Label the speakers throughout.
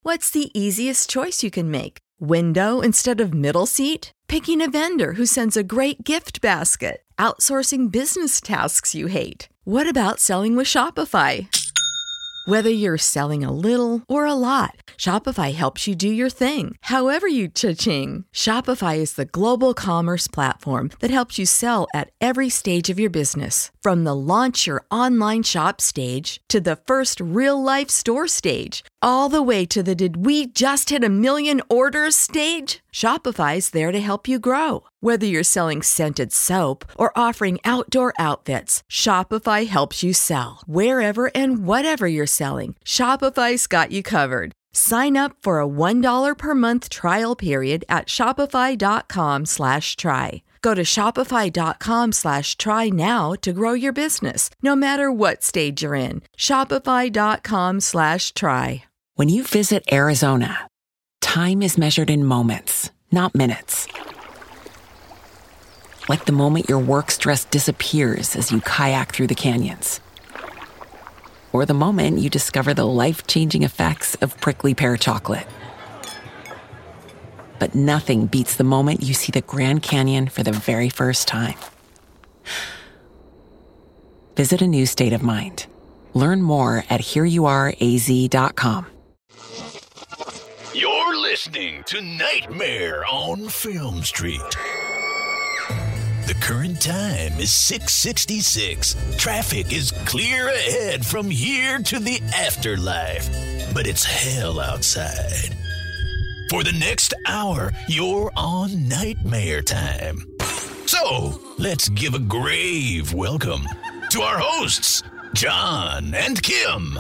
Speaker 1: What's the easiest choice you can make? Window instead of middle seat? Picking a vendor who sends a great gift basket? Outsourcing business tasks you hate? What about selling with Shopify? Whether you're selling a little or a lot, Shopify helps you do your thing, however you cha-ching. Shopify is the global commerce platform that helps you sell at every stage of your business. From the launch your online shop stage to the first real-life store stage, all the way to the did we just hit a million orders stage. Shopify's there to help you grow. Whether you're selling scented soap or offering outdoor outfits, Shopify helps you sell. Wherever and whatever you're selling, Shopify's got you covered. Sign up for a $1 per month trial period at shopify.com/try. Go to shopify.com/try now to grow your business, no matter what stage you're in. Shopify.com/try.
Speaker 2: When you visit Arizona, time is measured in moments, not minutes. Like the moment your work stress disappears as you kayak through the canyons. Or the moment you discover the life-changing effects of prickly pear chocolate. But nothing beats the moment you see the Grand Canyon for the very first time. Visit a new state of mind. Learn more at hereyouareaz.com.
Speaker 3: You're listening to Nightmare on Film Street. The current time is 6:66. Traffic is clear ahead from here to the afterlife, but it's hell outside. For the next hour, you're on Nightmare Time. So, let's give a grave welcome to our hosts, John and Kim.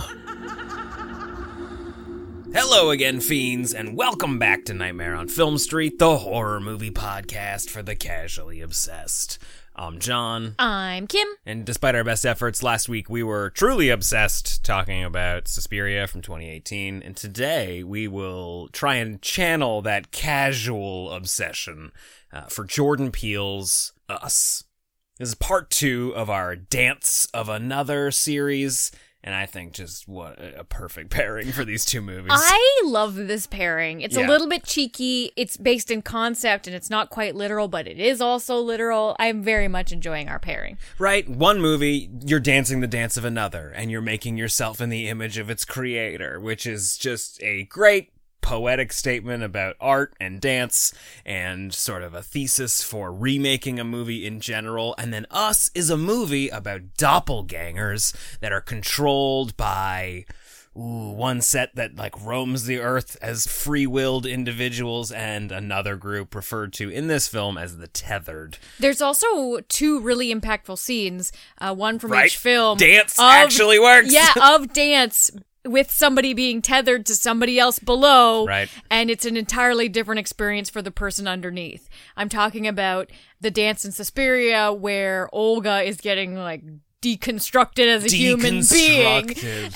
Speaker 4: Hello again, fiends, and welcome back to Nightmare on Film Street, the horror movie podcast for the casually obsessed. I'm John.
Speaker 5: I'm Kim.
Speaker 4: And despite our best efforts, last week we were truly obsessed talking about Suspiria from 2018, and today we will try and channel that casual obsession for Jordan Peele's Us. This is part 2 of our Dance of Another series, and I think just what a perfect pairing for these two movies.
Speaker 5: I love this pairing. It's a little bit cheeky. It's based in concept, and it's not quite literal, but it is also literal. I'm very much enjoying our pairing.
Speaker 4: Right? One movie, you're dancing the dance of another, and you're making yourself in the image of its creator, which is just a great poetic statement about art and dance and sort of a thesis for remaking a movie in general. And then Us is a movie about doppelgangers that are controlled by one set that like roams the earth as free-willed individuals and another group referred to in this film as the Tethered.
Speaker 5: There's also 2 really impactful scenes, one from each film.
Speaker 4: Dance actually works.
Speaker 5: Yeah, of dance with somebody being tethered to somebody else below.
Speaker 4: Right.
Speaker 5: And it's an entirely different experience for the person underneath. I'm talking about the dance in Suspiria where Olga is getting like deconstructed as a human being.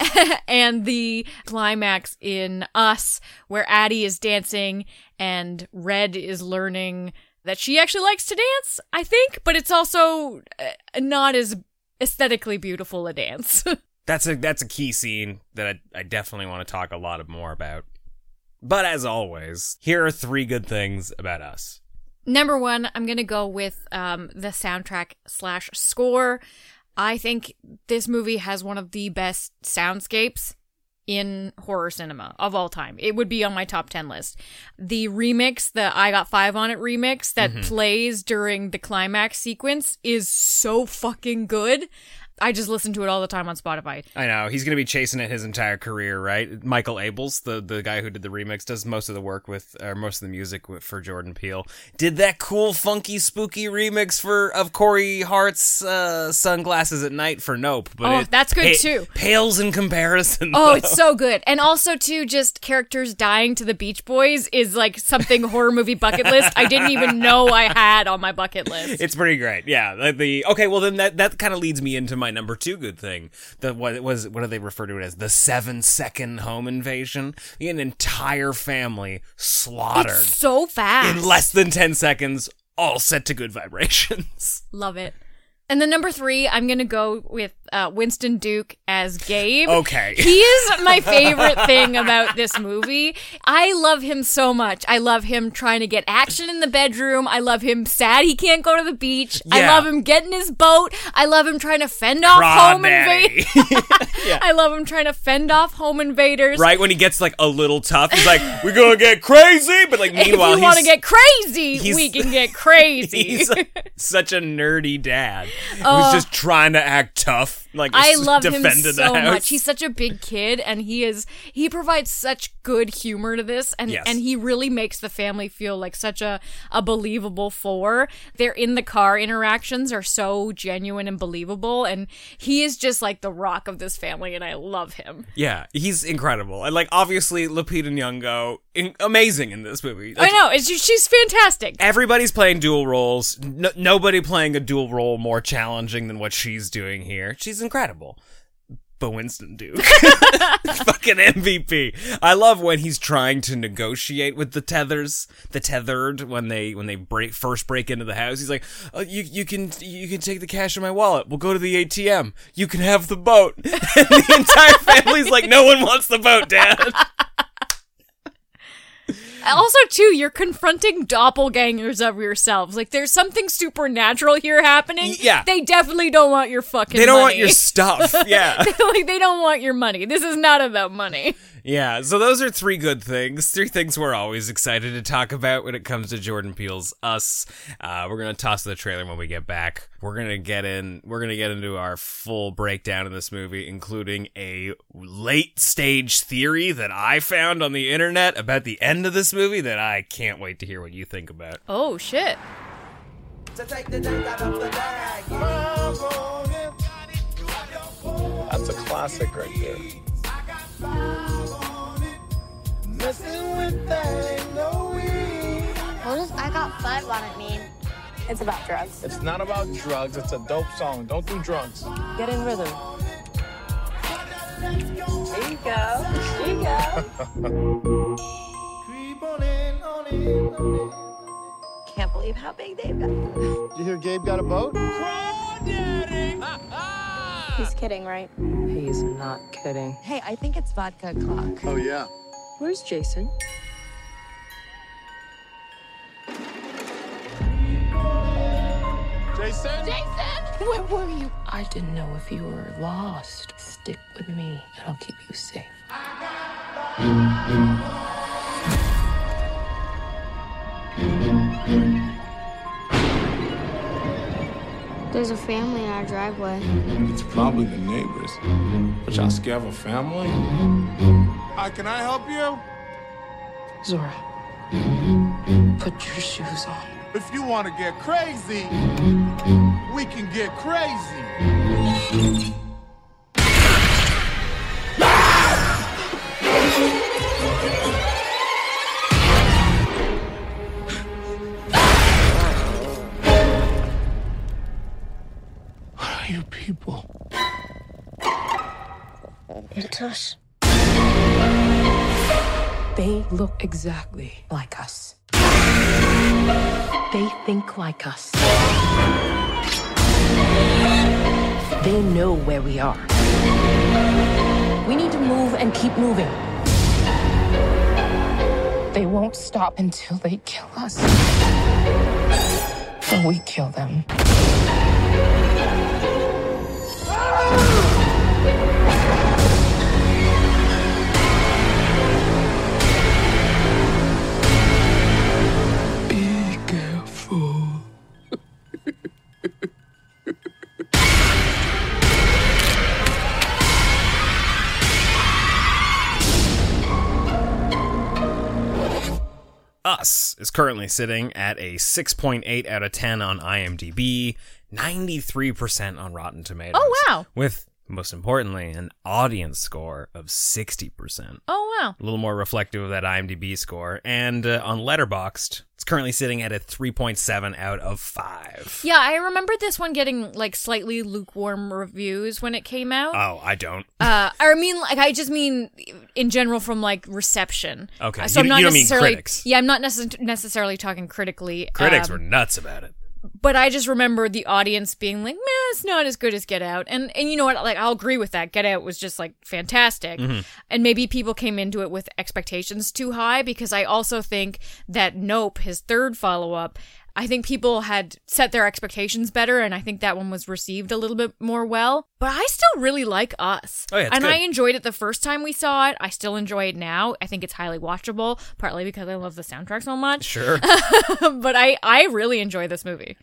Speaker 5: And the climax in Us where Addie is dancing and Red is learning that she actually likes to dance, I think, but it's also not as aesthetically beautiful a dance.
Speaker 4: That's a key scene that I definitely want to talk a lot more about. But as always, here are 3 good things about Us.
Speaker 5: Number 1, I'm going to go with the soundtrack/score. I think this movie has one of the best soundscapes in horror cinema of all time. It would be on my top 10 list. The remix, the I Got 5 on It remix that plays during the climax sequence is so fucking good. I just listen to it all the time on Spotify.
Speaker 4: I know. He's going to be chasing it his entire career, right? Michael Abels, the guy who did the remix, does most of the work with, or most of the music for Jordan Peele. Did that cool, funky, spooky remix of Corey Hart's Sunglasses at Night for Nope. But
Speaker 5: that's good too.
Speaker 4: Pales in comparison.
Speaker 5: Oh, it's so good. And also too, just characters dying to the Beach Boys is like something horror movie bucket list I didn't even know I had on my bucket list.
Speaker 4: It's pretty great. Yeah. Okay, well then that kind of leads me into my number 2 good thing. What do they refer to it as? The 7-second home invasion. An entire family slaughtered.
Speaker 5: It's so fast.
Speaker 4: In less than 10 seconds, all set to Good Vibrations.
Speaker 5: Love it. And then number 3, I'm going to go with Winston Duke as Gabe.
Speaker 4: Okay.
Speaker 5: He is my favorite thing about this movie. I love him so much. I love him trying to get action in the bedroom. I love him sad he can't go to the beach.
Speaker 4: Yeah.
Speaker 5: I love him getting his boat. I love him trying to fend off home invaders.
Speaker 4: Yeah.
Speaker 5: I love him trying to fend off home invaders.
Speaker 4: Right when he gets like a little tough, he's like, "We're gonna get crazy," but like meanwhile,
Speaker 5: if you want to get crazy,
Speaker 4: he's-
Speaker 5: we can get crazy.
Speaker 4: he's like, such a nerdy dad who's just trying to act tough. Like
Speaker 5: I love him
Speaker 4: defending the
Speaker 5: so
Speaker 4: house.
Speaker 5: much. He's such a big kid, and he provides such good humor to this, and
Speaker 4: Yes.
Speaker 5: and he really makes the family feel like such a believable four. Their in the car interactions are so genuine and believable, and he is just like the rock of this family, and I love him.
Speaker 4: Yeah, he's incredible. And like obviously Lupita Nyong'o, amazing in this movie. Like,
Speaker 5: I know, she's fantastic.
Speaker 4: everybody's playing dual roles. Nobody playing a dual role more challenging than what she's doing here. She's incredible. But Winston Duke, fucking MVP. I love when he's trying to negotiate with the tethered when they first break into the house. He's like, "Oh, you can take the cash in my wallet. We'll go to the ATM. You can have the boat." And the entire family's like, "No one wants the boat, Dad."
Speaker 5: Also, too, you're confronting doppelgangers of yourselves. Like, there's something supernatural here happening.
Speaker 4: Yeah.
Speaker 5: They definitely don't want your fucking money.
Speaker 4: They don't want your stuff. Yeah.
Speaker 5: Like, they don't want your money. This is not about money.
Speaker 4: Yeah, so those are three good things. Three things we're always excited to talk about when it comes to Jordan Peele's Us. We're gonna toss the trailer when we get back. We're gonna get into our full breakdown of this movie, including a late stage theory that I found on the internet about the end of this movie that I can't wait to hear what you think about.
Speaker 5: Oh, shit.
Speaker 6: That's a classic right there.
Speaker 7: What does I Got Five on it mean? It's about drugs.
Speaker 6: It's not about drugs. It's a dope song. Don't do drugs.
Speaker 8: Get in rhythm. There you go. There you go. Can't believe how big they've got.
Speaker 6: Did you hear Gabe got a boat?
Speaker 7: He's kidding, right?
Speaker 8: He's not kidding. Hey, I think it's vodka o'clock.
Speaker 6: Oh, yeah.
Speaker 8: Where's Jason?
Speaker 6: Jason?
Speaker 8: Where were you? I didn't know if you were lost. Stick with me, and I'll keep you safe.
Speaker 7: There's a family in our driveway.
Speaker 6: It's probably the neighbors. But y'all scared of a family? Hi, can I help you?
Speaker 8: Zora, put your shoes on.
Speaker 6: If you want to get crazy, we can get crazy. What are you people?
Speaker 7: It's us.
Speaker 8: They look exactly like us. They think like us. They know where we are. We need to move and keep moving. They won't stop until they kill us. Or we kill them.
Speaker 6: Be careful.
Speaker 4: Us is currently sitting at a 6.8 out of 10 on IMDb, 93% on Rotten Tomatoes.
Speaker 5: Oh, wow.
Speaker 4: With, most importantly, an audience score of 60%.
Speaker 5: Oh, wow.
Speaker 4: A little more reflective of that IMDb score. And on Letterboxd, it's currently sitting at a 3.7 out of 5.
Speaker 5: Yeah, I remember this one getting like slightly lukewarm reviews when it came out.
Speaker 4: Oh, I don't.
Speaker 5: I just mean in general from like reception.
Speaker 4: Okay,
Speaker 5: So
Speaker 4: you
Speaker 5: I'm not
Speaker 4: don't mean
Speaker 5: necessarily.
Speaker 4: critics.
Speaker 5: Yeah, I'm not necessarily talking critically.
Speaker 4: Critics were nuts about it.
Speaker 5: But I just remember the audience being like, meh, it's not as good as Get Out. And you know what? Like, I'll agree with that. Get Out was just like fantastic. And maybe people came into it with expectations too high, because I also think that Nope, his third follow-up, I think people had set their expectations better, and I think that one was received a little bit more well. But I still really like Us.
Speaker 4: Oh, yeah, it's
Speaker 5: and
Speaker 4: good.
Speaker 5: I enjoyed it the first time we saw it. I still enjoy it now. I think it's highly watchable, partly because I love the soundtrack so much.
Speaker 4: Sure.
Speaker 5: But I really enjoy this movie.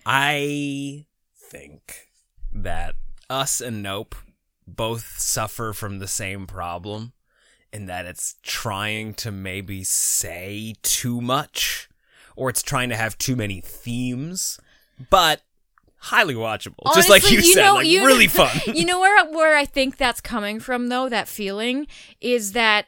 Speaker 4: I think that Us and Nope both suffer from the same problem, in that it's trying to maybe say too much, or it's trying to have too many themes, but highly watchable.
Speaker 5: Honestly,
Speaker 4: just like you said, really fun.
Speaker 5: You know where I think that's coming from, though, that feeling, is that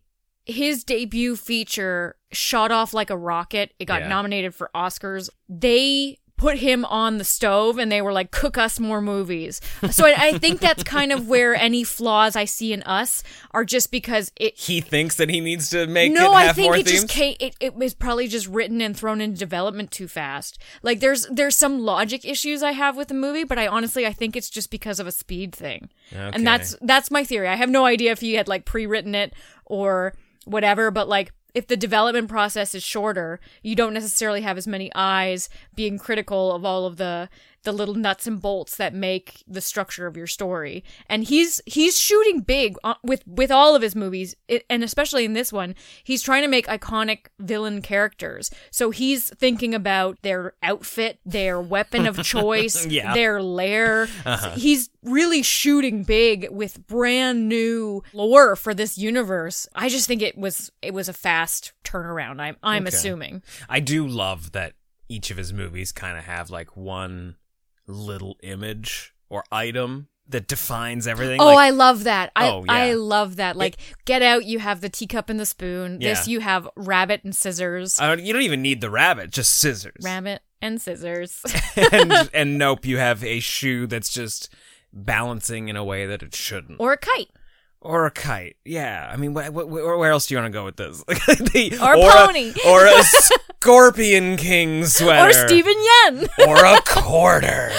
Speaker 5: his debut feature shot off like a rocket. It got nominated for Oscars. They put him on the stove and they were like, cook us more movies. So I think that's kind of where any flaws I see in Us are just because
Speaker 4: he thinks that he needs to make it
Speaker 5: I
Speaker 4: have
Speaker 5: think
Speaker 4: more
Speaker 5: it
Speaker 4: themes?
Speaker 5: just it was probably just written and thrown into development too fast. Like there's some logic issues I have with the movie, but I think it's just because of a speed thing.
Speaker 4: Okay.
Speaker 5: And that's my theory. I have no idea if he had like pre-written it or whatever, but like if the development process is shorter, you don't necessarily have as many eyes being critical of all of the little nuts and bolts that make the structure of your story. And he's shooting big with all of his movies, and especially in this one, he's trying to make iconic villain characters. So he's thinking about their outfit, their weapon of choice, their lair. He's really shooting big with brand new lore for this universe. I just think it was a fast turnaround. I'm assuming.
Speaker 4: I do love that each of his movies kind of have like one little image or item that defines everything.
Speaker 5: Oh, I love that. I love that. Like, Get Out, you have the teacup and the spoon.
Speaker 4: Yeah.
Speaker 5: This, you have rabbit and scissors.
Speaker 4: You don't even need the rabbit, just scissors.
Speaker 5: Rabbit and scissors.
Speaker 4: and Nope, you have a shoe that's just balancing in a way that it shouldn't.
Speaker 5: Or a kite.
Speaker 4: Or a kite. Yeah. I mean, where else do you want to go with this?
Speaker 5: Or a pony.
Speaker 4: Or a Scorpion King sweater.
Speaker 5: Or Stephen Yen.
Speaker 4: Or a quarter.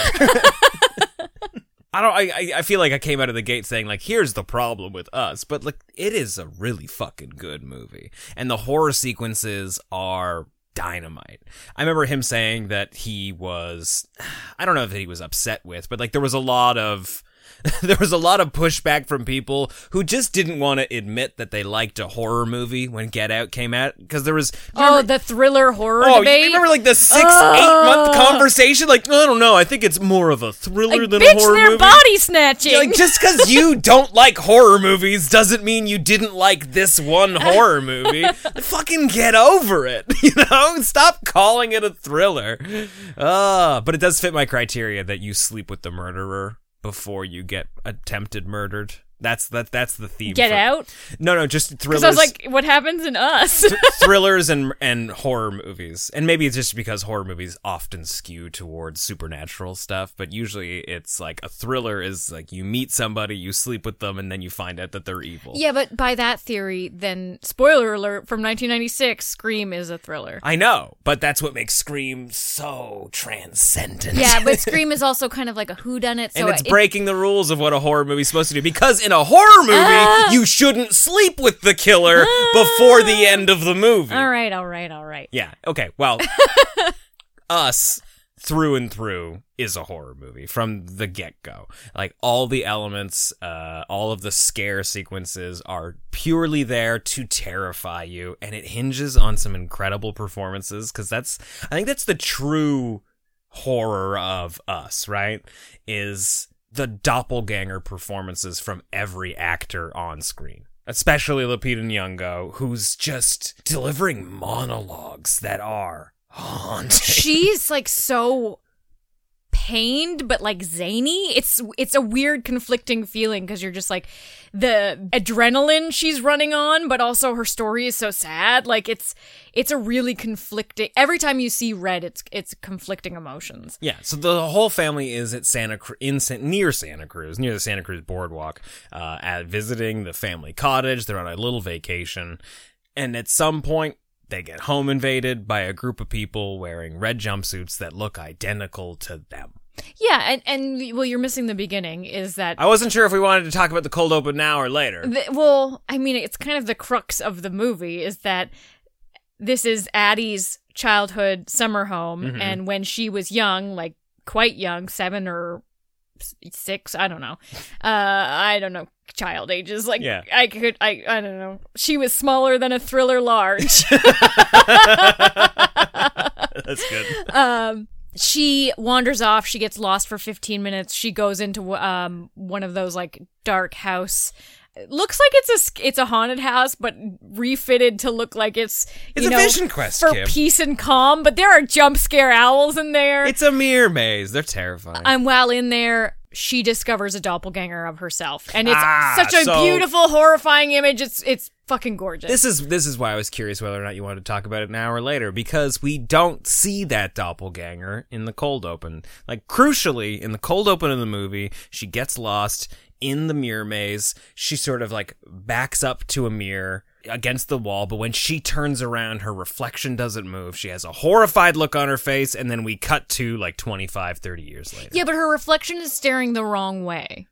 Speaker 4: I feel like I came out of the gate saying, like, here's the problem with Us. But, like, it is a really fucking good movie. And the horror sequences are dynamite. I remember him saying that he was, I don't know if he was upset with, but, like, there was a lot of pushback from people who just didn't want to admit that they liked a horror movie when Get Out came out, because there was
Speaker 5: the thriller horror debate.
Speaker 4: You remember like the 6-8 month conversation? Like, I don't know, I think it's more of a thriller than a horror
Speaker 5: they're
Speaker 4: movie.
Speaker 5: Body snatching.
Speaker 4: Yeah, like, just because you don't like horror movies doesn't mean you didn't like this one horror movie. Fucking get over it, Stop calling it a thriller. But it does fit my criteria that you sleep with the murderer before you get attempted murdered. That's the theme.
Speaker 5: Get Out?
Speaker 4: No, just thrillers.
Speaker 5: Because I was like, what happens in Us?
Speaker 4: Thrillers and horror movies. And maybe it's just because horror movies often skew towards supernatural stuff, but usually it's like a thriller is like you meet somebody, you sleep with them, and then you find out that they're evil.
Speaker 5: Yeah, but by that theory, then, spoiler alert, from 1996, Scream is a thriller.
Speaker 4: I know, but that's what makes Scream so transcendent.
Speaker 5: Yeah, but Scream is also kind of like a whodunit. So
Speaker 4: and it's breaking the rules of what a horror movie's supposed to do, because in a horror movie, you shouldn't sleep with the killer before the end of the movie.
Speaker 5: All right.
Speaker 4: Yeah, okay, well, Us, through and through, is a horror movie from the get-go. Like, all the elements, all of the scare sequences are purely there to terrify you, and it hinges on some incredible performances, because I think that's the true horror of Us, right? Is the doppelganger performances from every actor on screen. Especially Lupita Nyong'o, who's just delivering monologues that are haunting.
Speaker 5: She's like so pained but like zany. It's a weird conflicting feeling, because you're just like, the adrenaline she's running on, but also her story is so sad. Like it's a really conflicting, every time you see Red, it's conflicting emotions.
Speaker 4: Yeah, so the whole family is at near Santa Cruz, near the Santa Cruz boardwalk, visiting the family cottage. They're on a little vacation, and at some point they get home invaded by a group of people wearing red jumpsuits that look identical to them.
Speaker 5: Yeah, and well, you're missing the beginning, is that...
Speaker 4: I wasn't sure if we wanted to talk about the cold open now or later.
Speaker 5: Well, I mean, it's kind of the crux of the movie, is that this is Addie's childhood summer home, and when she was young, like quite young, 7 or 6, I don't know. I don't know child ages. Like, yeah. I don't know. She was smaller than a Thriller large.
Speaker 4: That's good.
Speaker 5: She wanders off. She gets lost for 15 minutes. She goes into one of those like dark house. It looks like it's a haunted house, but refitted to look like it's a
Speaker 4: vision quest
Speaker 5: for
Speaker 4: Kim.
Speaker 5: Peace and calm. But there are jump scare owls in there.
Speaker 4: It's a mirror maze. They're terrifying.
Speaker 5: And while in there, she discovers a doppelganger of herself, and it's such a beautiful, horrifying image. It's fucking gorgeous.
Speaker 4: This is why I was curious whether or not you wanted to talk about it now or later, because we don't see that doppelganger in the cold open. Like, crucially, in the cold open of the movie, she gets lost in the mirror maze. She sort of like backs up to a mirror against the wall, but when she turns around, her reflection doesn't move. She has a horrified look on her face, and then we cut to like 25, 30 years later.
Speaker 5: Yeah, but her reflection is staring the wrong way.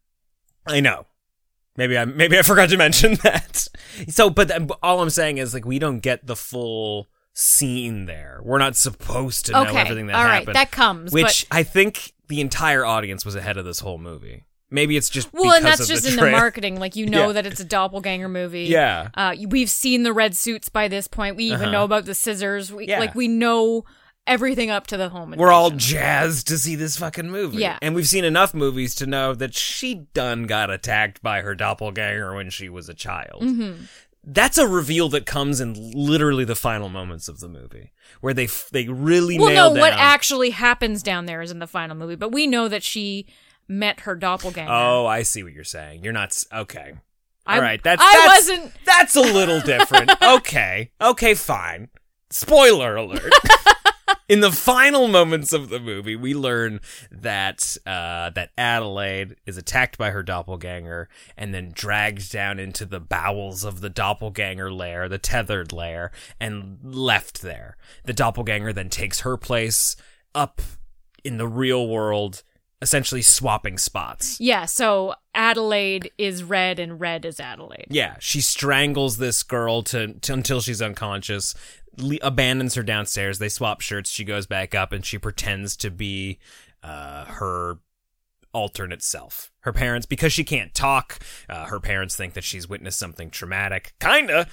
Speaker 4: I know. Maybe I forgot to mention that. So, but all I'm saying is, like, we don't get the full scene there. We're not supposed to know everything that happened.
Speaker 5: All right, that comes.
Speaker 4: Which I think the entire audience was ahead of this whole movie. Maybe it's just
Speaker 5: well,
Speaker 4: because
Speaker 5: and that's
Speaker 4: of
Speaker 5: just
Speaker 4: the
Speaker 5: in
Speaker 4: trailer.
Speaker 5: the marketing. Like, you know that it's a doppelganger movie.
Speaker 4: Yeah.
Speaker 5: We've seen the red suits by this point. We even know about the scissors. We know everything up to the home invasion.
Speaker 4: We're all jazzed to see this fucking movie.
Speaker 5: Yeah.
Speaker 4: And we've seen enough movies to know that she done got attacked by her doppelganger when she was a child.
Speaker 5: Mm-hmm.
Speaker 4: That's a reveal that comes in literally the final moments of the movie, where they really nail down...
Speaker 5: what actually happens down there is in the final movie, but we know that she met her doppelganger.
Speaker 4: Oh, I see what you're saying. You're not... Okay. All right.
Speaker 5: wasn't...
Speaker 4: That's a little different. Okay, fine. Spoiler alert. In the final moments of the movie, we learn that that Adelaide is attacked by her doppelganger and then dragged down into the bowels of the doppelganger lair, the tethered lair, and left there. The doppelganger then takes her place up in the real world, essentially swapping spots.
Speaker 5: Yeah, so Adelaide is Red and Red is Adelaide.
Speaker 4: Yeah, she strangles this girl until she's unconscious, abandons her downstairs. They swap shirts. She goes back up and she pretends to be her alternate self. Her parents, because she can't talk, her parents think that she's witnessed something traumatic, kinda,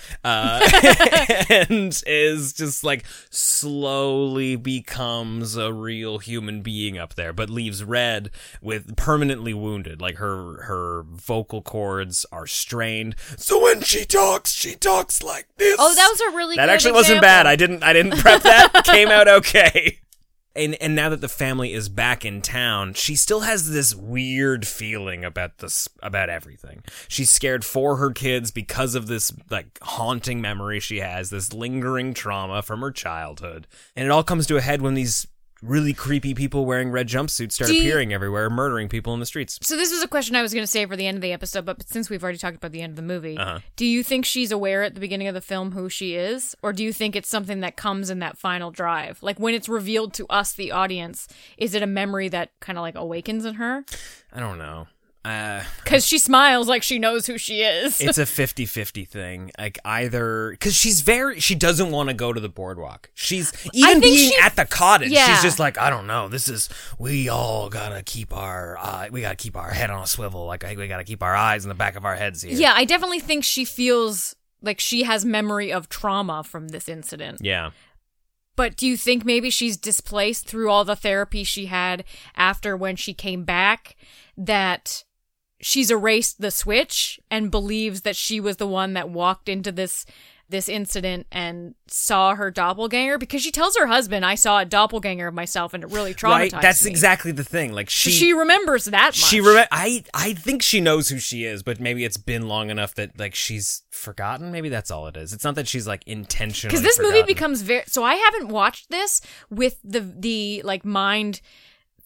Speaker 4: and is just like slowly becomes a real human being up there, but leaves Red with permanently wounded. Like her vocal cords are strained, so when she talks like this.
Speaker 5: Oh, that was a really good
Speaker 4: That actually
Speaker 5: example.
Speaker 4: wasn't bad. I didn't prep that. Came out okay. And now that the family is back in town, she still has this weird feeling about everything. She's scared for her kids because of this like haunting memory she has, this lingering trauma from her childhood. And it all comes to a head when these really creepy people wearing red jumpsuits start appearing everywhere, murdering people in the streets.
Speaker 5: So this was a question I was going to save for the end of the episode, but since we've already talked about the end of the movie, do you think she's aware at the beginning of the film who she is? Or do you think it's something that comes in that final drive? Like, when it's revealed to us, the audience, is it a memory that kind of like awakens in her?
Speaker 4: I don't know.
Speaker 5: Because she smiles like she knows who she is.
Speaker 4: It's a 50-50 thing. Like, either because she doesn't want to go to the boardwalk. She's even being at the cottage.
Speaker 5: Yeah.
Speaker 4: She's just like, I don't know. We all gotta keep our head on a swivel. Like, we gotta keep our eyes in the back of our heads here.
Speaker 5: Yeah, I definitely think she feels like she has memory of trauma from this incident.
Speaker 4: Yeah.
Speaker 5: But do you think maybe she's displaced through all the therapy she had after when she came back, that she's erased the switch and believes that she was the one that walked into this incident and saw her doppelganger? Because she tells her husband, I saw a doppelganger of myself and it really traumatized
Speaker 4: Right? That's
Speaker 5: me.
Speaker 4: exactly the thing. Like,
Speaker 5: she remembers that much.
Speaker 4: I think she knows who she is, but maybe it's been long enough that like she's forgotten. Maybe that's all it is. It's not that she's like intentionally
Speaker 5: Because this
Speaker 4: forgotten.
Speaker 5: movie becomes very... So I haven't watched this with the like mind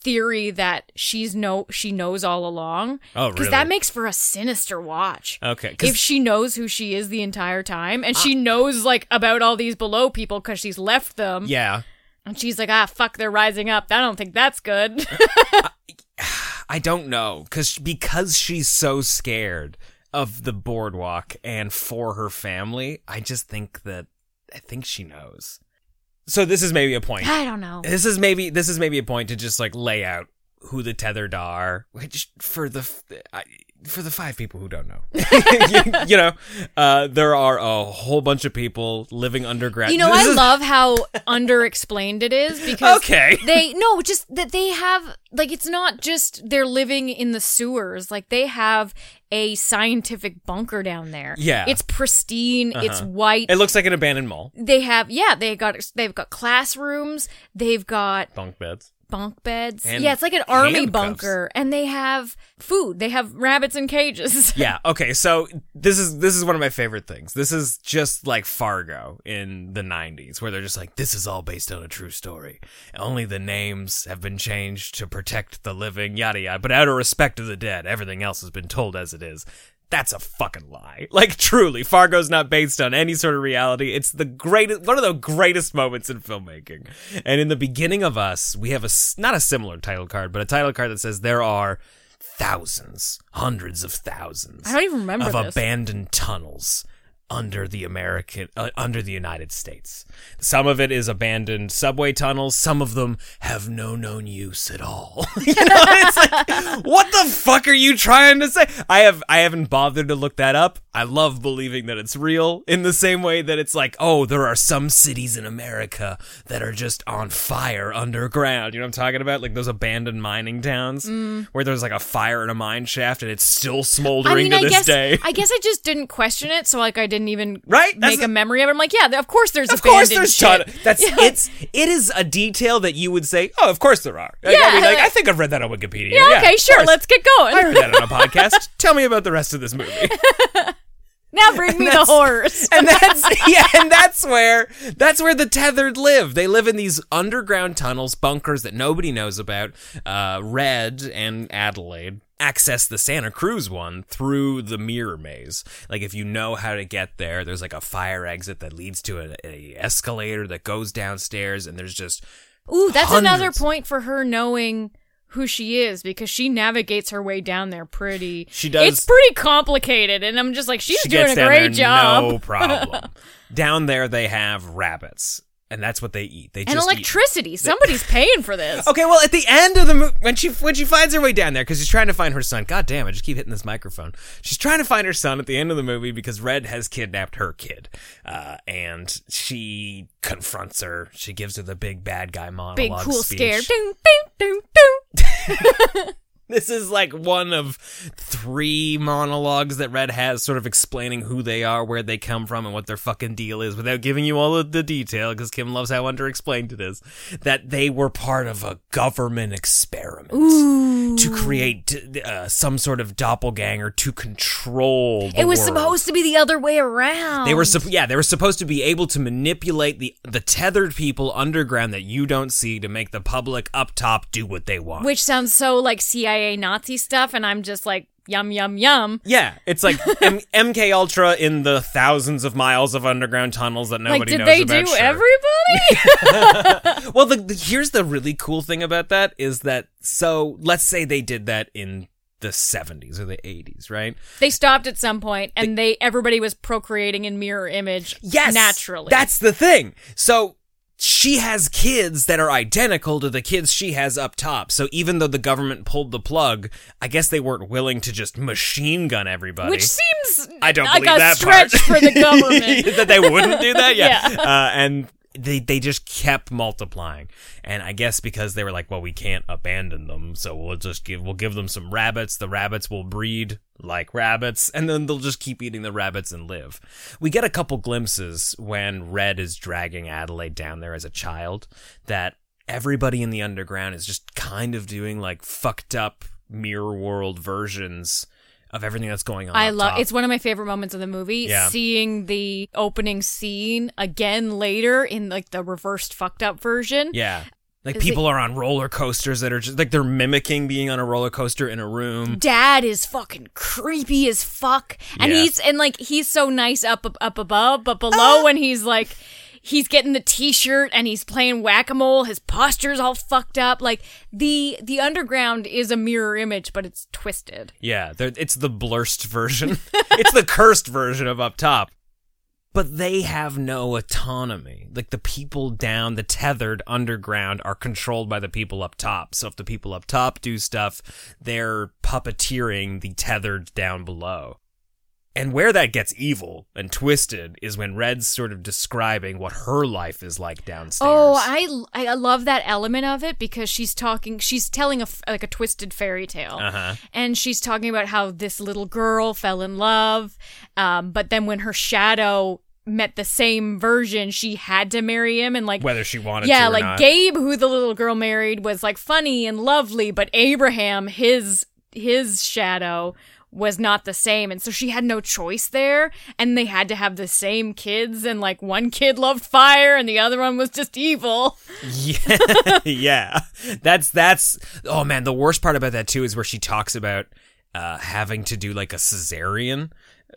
Speaker 5: theory that she knows all along.
Speaker 4: Oh, really?
Speaker 5: Because that makes for a sinister watch.
Speaker 4: Okay.
Speaker 5: If she knows who she is the entire time, and she knows, like, about all these below people because she's left them.
Speaker 4: Yeah.
Speaker 5: And she's like, fuck, they're rising up. I don't think that's good.
Speaker 4: I don't know. Because she's so scared of the boardwalk and for her family, I think she knows. So this is maybe a point.
Speaker 5: I don't know.
Speaker 4: This is maybe a point to just like lay out who the tethered are, which for the 5 people who don't know, there are a whole bunch of people living underground.
Speaker 5: I love how underexplained it is because
Speaker 4: okay.
Speaker 5: just that they have, like, it's not just they're living in the sewers. Like, they have a scientific bunker down there.
Speaker 4: Yeah.
Speaker 5: It's pristine. It's white.
Speaker 4: It looks like an abandoned mall.
Speaker 5: They've got classrooms. They've got
Speaker 4: bunk beds.
Speaker 5: And it's like an army
Speaker 4: handcuffs.
Speaker 5: bunker, and they have food. They have rabbits in cages.
Speaker 4: Yeah. Okay. So this is one of my favorite things. This is just like Fargo in the 90s, where they're just like, this is all based on a true story. Only the names have been changed to protect the living, yada yada. But out of respect to the dead, everything else has been told as it is. That's a fucking lie. Like, truly, Fargo's not based on any sort of reality. It's one of the greatest moments in filmmaking. And in the beginning of Us, we have not a similar title card, but a title card that says there are thousands, hundreds of thousands.
Speaker 5: I don't even remember
Speaker 4: of
Speaker 5: this.
Speaker 4: Abandoned tunnels under the United States. Some of it is abandoned subway tunnels. Some of them have no known use at all. It's like, what the fuck are you trying to say? I haven't bothered to look that up. I love believing that it's real in the same way that it's like, oh, there are some cities in America that are just on fire underground. You know what I'm talking about? Like those abandoned mining towns where there's like a fire in a mine shaft and it's still smoldering to this day.
Speaker 5: I guess I just didn't question it, so like I didn't even
Speaker 4: make
Speaker 5: a memory of it. I'm like, yeah, of course there's
Speaker 4: abandoned
Speaker 5: shit.
Speaker 4: It is a detail that you would say, oh, of course there are.
Speaker 5: Yeah,
Speaker 4: I think I've read that on Wikipedia.
Speaker 5: Yeah, okay, sure, let's get going.
Speaker 4: I heard that on a podcast. Tell me about the rest of this movie.
Speaker 5: Now bring me the horse.
Speaker 4: And that's where the tethered live. They live in these underground tunnels, bunkers that nobody knows about. Red and Adelaide access the Santa Cruz one through the mirror maze. Like, if you know how to get there, there's like a fire exit that leads to a escalator that goes downstairs, and there's just
Speaker 5: that's
Speaker 4: hundreds.
Speaker 5: Another point for her knowing who she is, because she navigates her way down there pretty.
Speaker 4: She does.
Speaker 5: It's pretty complicated, and I'm just like, she's doing a great job.
Speaker 4: No problem. Down there, they have rabbits, and that's what they eat. And
Speaker 5: electricity. Somebody's paying for this.
Speaker 4: Okay, well, at the end of the movie, when she finds her way down there, because she's trying to find her son. God damn, I just keep hitting this microphone. She's trying to find her son at the end of the movie because Red has kidnapped her kid, and she confronts her. She gives her the big bad guy monologue.
Speaker 5: Big cool
Speaker 4: speech.
Speaker 5: scare. Ding, ding, ding, ding.
Speaker 4: This is like one of 3 monologues that Red has, sort of explaining who they are, where they come from, and what their fucking deal is, without giving you all of the detail, because Kim loves how underexplained it is. That they were part of a government experiment to create some sort of doppelganger to control the
Speaker 5: It was
Speaker 4: world.
Speaker 5: supposed to be the other way around.
Speaker 4: They were supposed to be able to manipulate the tethered people underground that you don't see to make the public up top do what they want.
Speaker 5: Which sounds so like CIA Nazi stuff, and I'm just like, yum, yum, yum.
Speaker 4: Yeah, it's like MK Ultra in the thousands of miles of underground tunnels that nobody knows about.
Speaker 5: Did they do everybody?
Speaker 4: Well, here's the really cool thing about that is that, so let's say they did that in the 70s or the 80s, right?
Speaker 5: They stopped at some point, and everybody was procreating in mirror image naturally.
Speaker 4: That's the thing. So she has kids that are identical to the kids she has up top. So even though the government pulled the plug, I guess they weren't willing to just machine gun everybody.
Speaker 5: Which seems
Speaker 4: I don't
Speaker 5: like
Speaker 4: believe
Speaker 5: a
Speaker 4: that
Speaker 5: stretch
Speaker 4: part.
Speaker 5: for the government.
Speaker 4: That they wouldn't do that?
Speaker 5: Yeah.
Speaker 4: And they just kept multiplying. And I guess because they were like, well, we can't abandon them, so we'll give them some rabbits. The rabbits will breed like rabbits, and then they'll just keep eating the rabbits and live. We get a couple glimpses when Red is dragging Adelaide down there as a child, that everybody in the underground is just kind of doing like fucked up mirror world versions of everything that's going on.
Speaker 5: It's one of my favorite moments of the movie.
Speaker 4: Yeah.
Speaker 5: Seeing the opening scene again later in like the reversed fucked up version.
Speaker 4: Yeah. Like, people are on roller coasters that are just, like, they're mimicking being on a roller coaster in a room.
Speaker 5: Dad is fucking creepy as fuck. And he's so nice up above, but below when he's, like, he's getting the t-shirt and he's playing whack-a-mole, his posture's all fucked up. Like, the underground is a mirror image, but it's twisted.
Speaker 4: Yeah, it's the blurst version. It's the cursed version of Up Top. But they have no autonomy. Like, the people down, the tethered underground, are controlled by the people up top. So if the people up top do stuff, they're puppeteering the tethered down below. And where that gets evil and twisted is when Red's sort of describing what her life is like downstairs.
Speaker 5: Oh, I love that element of it, because she's telling a twisted fairy tale.
Speaker 4: Uh-huh.
Speaker 5: And she's talking about how this little girl fell in love, but then when her shadow met the same version, she had to marry him, and like
Speaker 4: whether she wanted to or
Speaker 5: like
Speaker 4: not.
Speaker 5: Gabe, who the little girl married, was like funny and lovely, but Abraham, his shadow, was not the same, and so she had no choice there, and they had to have the same kids, and like one kid loved fire and the other one was just evil.
Speaker 4: Yeah. That's oh man, the worst part about that too is where she talks about having to do like a cesarean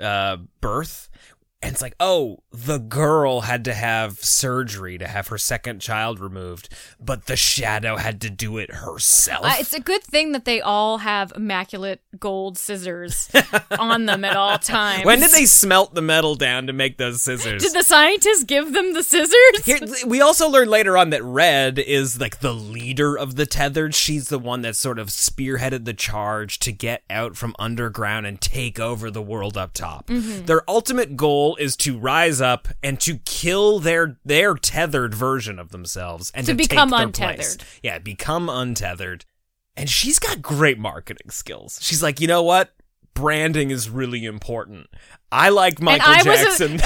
Speaker 4: birth. And it's like, oh, the girl had to have surgery to have her second child removed, but the shadow had to do it herself.
Speaker 5: It's a good thing that they all have immaculate gold scissors on them at all times.
Speaker 4: When did they smelt the metal down to make those scissors?
Speaker 5: Did the scientists give them the scissors?
Speaker 4: We also learned later on that Red is like the leader of the tethered. She's the one that sort of spearheaded the charge to get out from underground and take over the world up top. Mm-hmm. Their ultimate goal is to rise up and to kill their tethered version of themselves and to
Speaker 5: become
Speaker 4: take their
Speaker 5: untethered.
Speaker 4: place. Yeah, become untethered. And she's got great marketing skills. She's like, you know what? Branding is really important. I like Michael Jackson.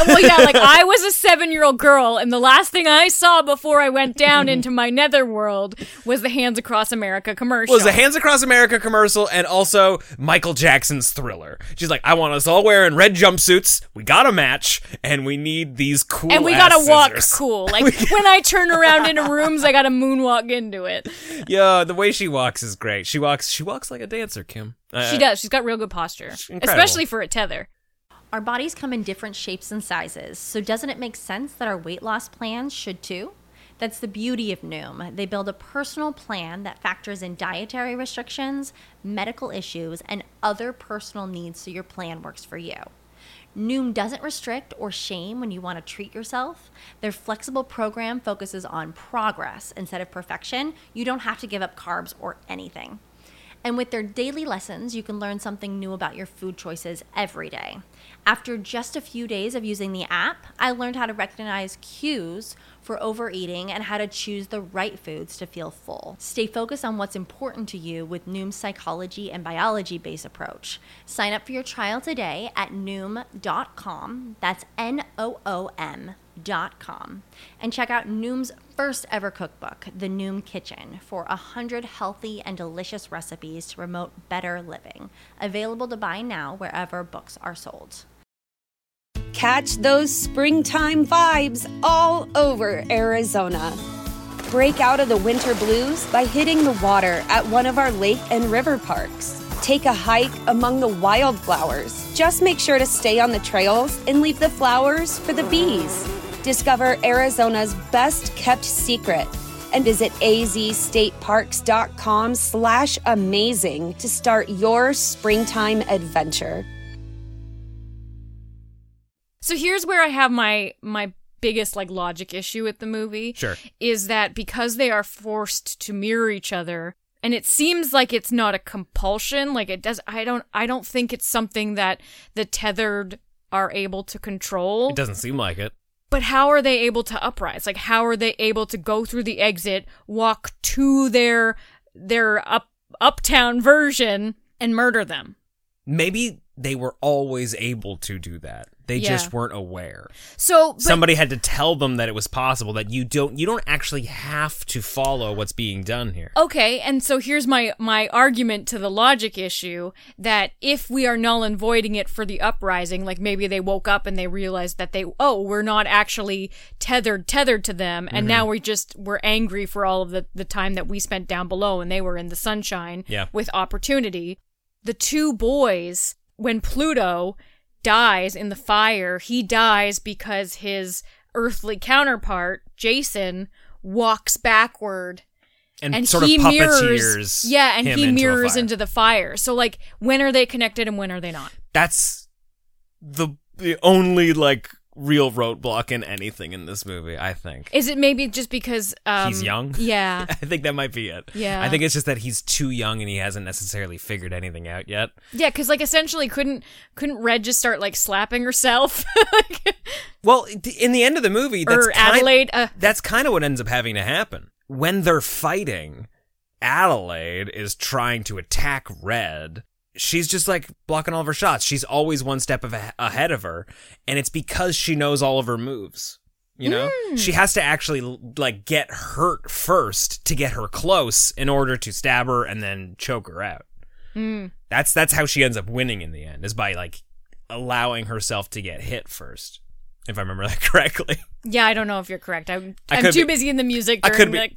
Speaker 5: I was a 7-year-old girl, and the last thing I saw before I went down into my netherworld was the Hands Across America commercial.
Speaker 4: Was the Hands Across America commercial, and also Michael Jackson's Thriller. She's like, I want us all wearing red jumpsuits. We got a match, and we need these cool.
Speaker 5: And we gotta walk cool. Like when I turn around into rooms, I gotta moonwalk into it.
Speaker 4: Yeah, the way she walks is great. She walks like a dancer, Kim.
Speaker 5: She does. She's got real good posture, especially for a tether.
Speaker 9: Our bodies come in different shapes and sizes, so doesn't it make sense that our weight loss plans should too? That's the beauty of Noom. They build a personal plan that factors in dietary restrictions, medical issues, and other personal needs so your plan works for you. Noom doesn't restrict or shame when you want to treat yourself. Their flexible program focuses on progress instead of perfection. You don't have to give up carbs or anything. And with their daily lessons, you can learn something new about your food choices every day. After just a few days of using the app, I learned how to recognize cues for overeating and how to choose the right foods to feel full. Stay focused on what's important to you with Noom's psychology and biology-based approach. Sign up for your trial today at Noom.com. That's Noom.com. And check out Noom's first ever cookbook, The Noom Kitchen, for 100 healthy and delicious recipes to promote better living. Available to buy now wherever books are sold.
Speaker 10: Catch those springtime vibes all over Arizona. Break out of the winter blues by hitting the water at one of our lake and river parks. Take a hike among the wildflowers. Just make sure to stay on the trails and leave the flowers for the bees. Discover Arizona's best kept secret and visit azstateparks.com/amazing to start your springtime adventure.
Speaker 5: So here's where I have my biggest logic issue with the movie.
Speaker 4: Sure.
Speaker 5: Is that because they are forced to mirror each other, and it seems like it's not a compulsion, I don't think it's something that the tethered are able to control.
Speaker 4: It doesn't seem like it.
Speaker 5: But how are they able to uprise? How are they able to go through the exit, walk to their uptown version, and murder them?
Speaker 4: Maybe they were always able to do that. They just weren't aware.
Speaker 5: So
Speaker 4: somebody had to tell them that it was possible, that you don't actually have to follow what's being done here.
Speaker 5: Okay, and so here's my argument to the logic issue, that if we are null and voiding it for the uprising, like maybe they woke up and they realized that we're not actually tethered to them, and now we're angry for all of the time that we spent down below and they were in the sunshine with opportunity. The two boys, when Pluto dies in the fire, he dies because his earthly counterpart, Jason, walks backward
Speaker 4: and sort of puppeteers
Speaker 5: he mirrors into the fire. So, like, when are they connected and when are they not?
Speaker 4: That's the only, like, real roadblock in anything in this movie, I think.
Speaker 5: Is it maybe just because
Speaker 4: he's young?
Speaker 5: Yeah.
Speaker 4: I think that might be it.
Speaker 5: Yeah.
Speaker 4: I think it's just that he's too young and he hasn't necessarily figured anything out yet.
Speaker 5: Yeah, because, like, essentially couldn't Red just start, like, slapping herself?
Speaker 4: Well, in the end of the movie,
Speaker 5: Adelaide,
Speaker 4: that's kind of what ends up having to happen. When they're fighting, Adelaide is trying to attack Red. She's just, like, blocking all of her shots. She's always one step ahead of her, and it's because she knows all of her moves, you know? She has to actually, like, get hurt first to get her close in order to stab her and then choke her out. That's how she ends up winning in the end, is by, like, allowing herself to get hit first, if I remember that correctly.
Speaker 5: Yeah, I don't know if you're correct. I'm too busy in the music during the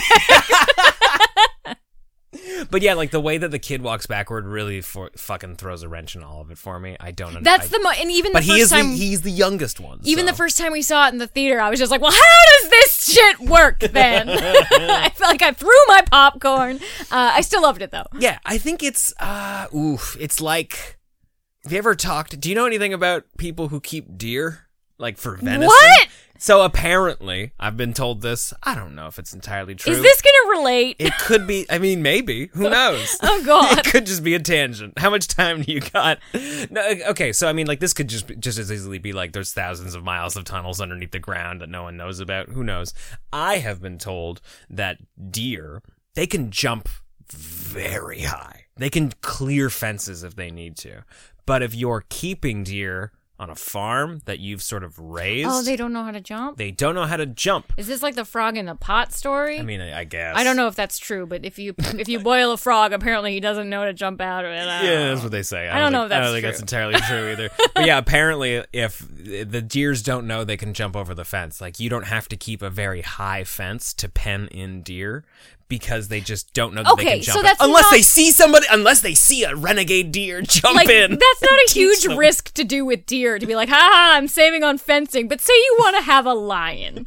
Speaker 5: climax.
Speaker 4: But yeah, like, the way that the kid walks backward really fucking throws a wrench in all of it for me. I don't understand.
Speaker 5: And even the first time...
Speaker 4: But he's the youngest one.
Speaker 5: Even the first time we saw it in the theater, I was just like, well, how does this shit work then? I felt like I threw my popcorn. I still loved it, though.
Speaker 4: Yeah, I think it's... it's like... Have you ever talked... Do you know anything about people who keep deer? Like, for venison?
Speaker 5: What?
Speaker 4: So apparently, I've been told this. I don't know if it's entirely true.
Speaker 5: Is this going to relate?
Speaker 4: It could be. I mean, maybe. Who knows?
Speaker 5: Oh, God.
Speaker 4: It could just be a tangent. How much time do you got? No, okay, so I mean, like, this could just as easily be like there's thousands of miles of tunnels underneath the ground that no one knows about. Who knows? I have been told that deer, they can jump very high. They can clear fences if they need to. But if you're keeping deer on a farm that you've sort of raised...
Speaker 5: Oh, they don't know how to jump?
Speaker 4: They don't know how to jump.
Speaker 5: Is this like the frog in the pot story?
Speaker 4: I mean, I guess.
Speaker 5: I don't know if that's true, but if you boil a frog, apparently he doesn't know how to jump out of it.
Speaker 4: Yeah, that's what they say.
Speaker 5: I don't know if that's true.
Speaker 4: I don't think that's entirely true either. But yeah, apparently if the deers don't know they can jump over the fence, like, you don't have to keep a very high fence to pen in deer, because they just don't know that they can jump.
Speaker 5: So that's
Speaker 4: unless they see a renegade deer jump in.
Speaker 5: That's not a huge risk to do with deer, to be like, I'm saving on fencing. But say you want to have a lion.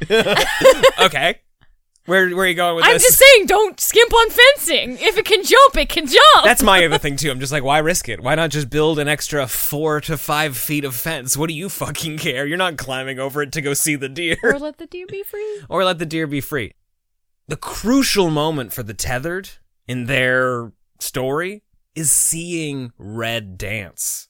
Speaker 4: Okay. Where are you going with this?
Speaker 5: I'm just saying, don't skimp on fencing. If it can jump, it can jump.
Speaker 4: That's my other thing, too. I'm just like, why risk it? Why not just build an extra 4 to 5 feet of fence? What do you fucking care? You're not climbing over it to go see the deer.
Speaker 5: Or let the deer be free.
Speaker 4: The crucial moment for the tethered in their story is seeing Red dance.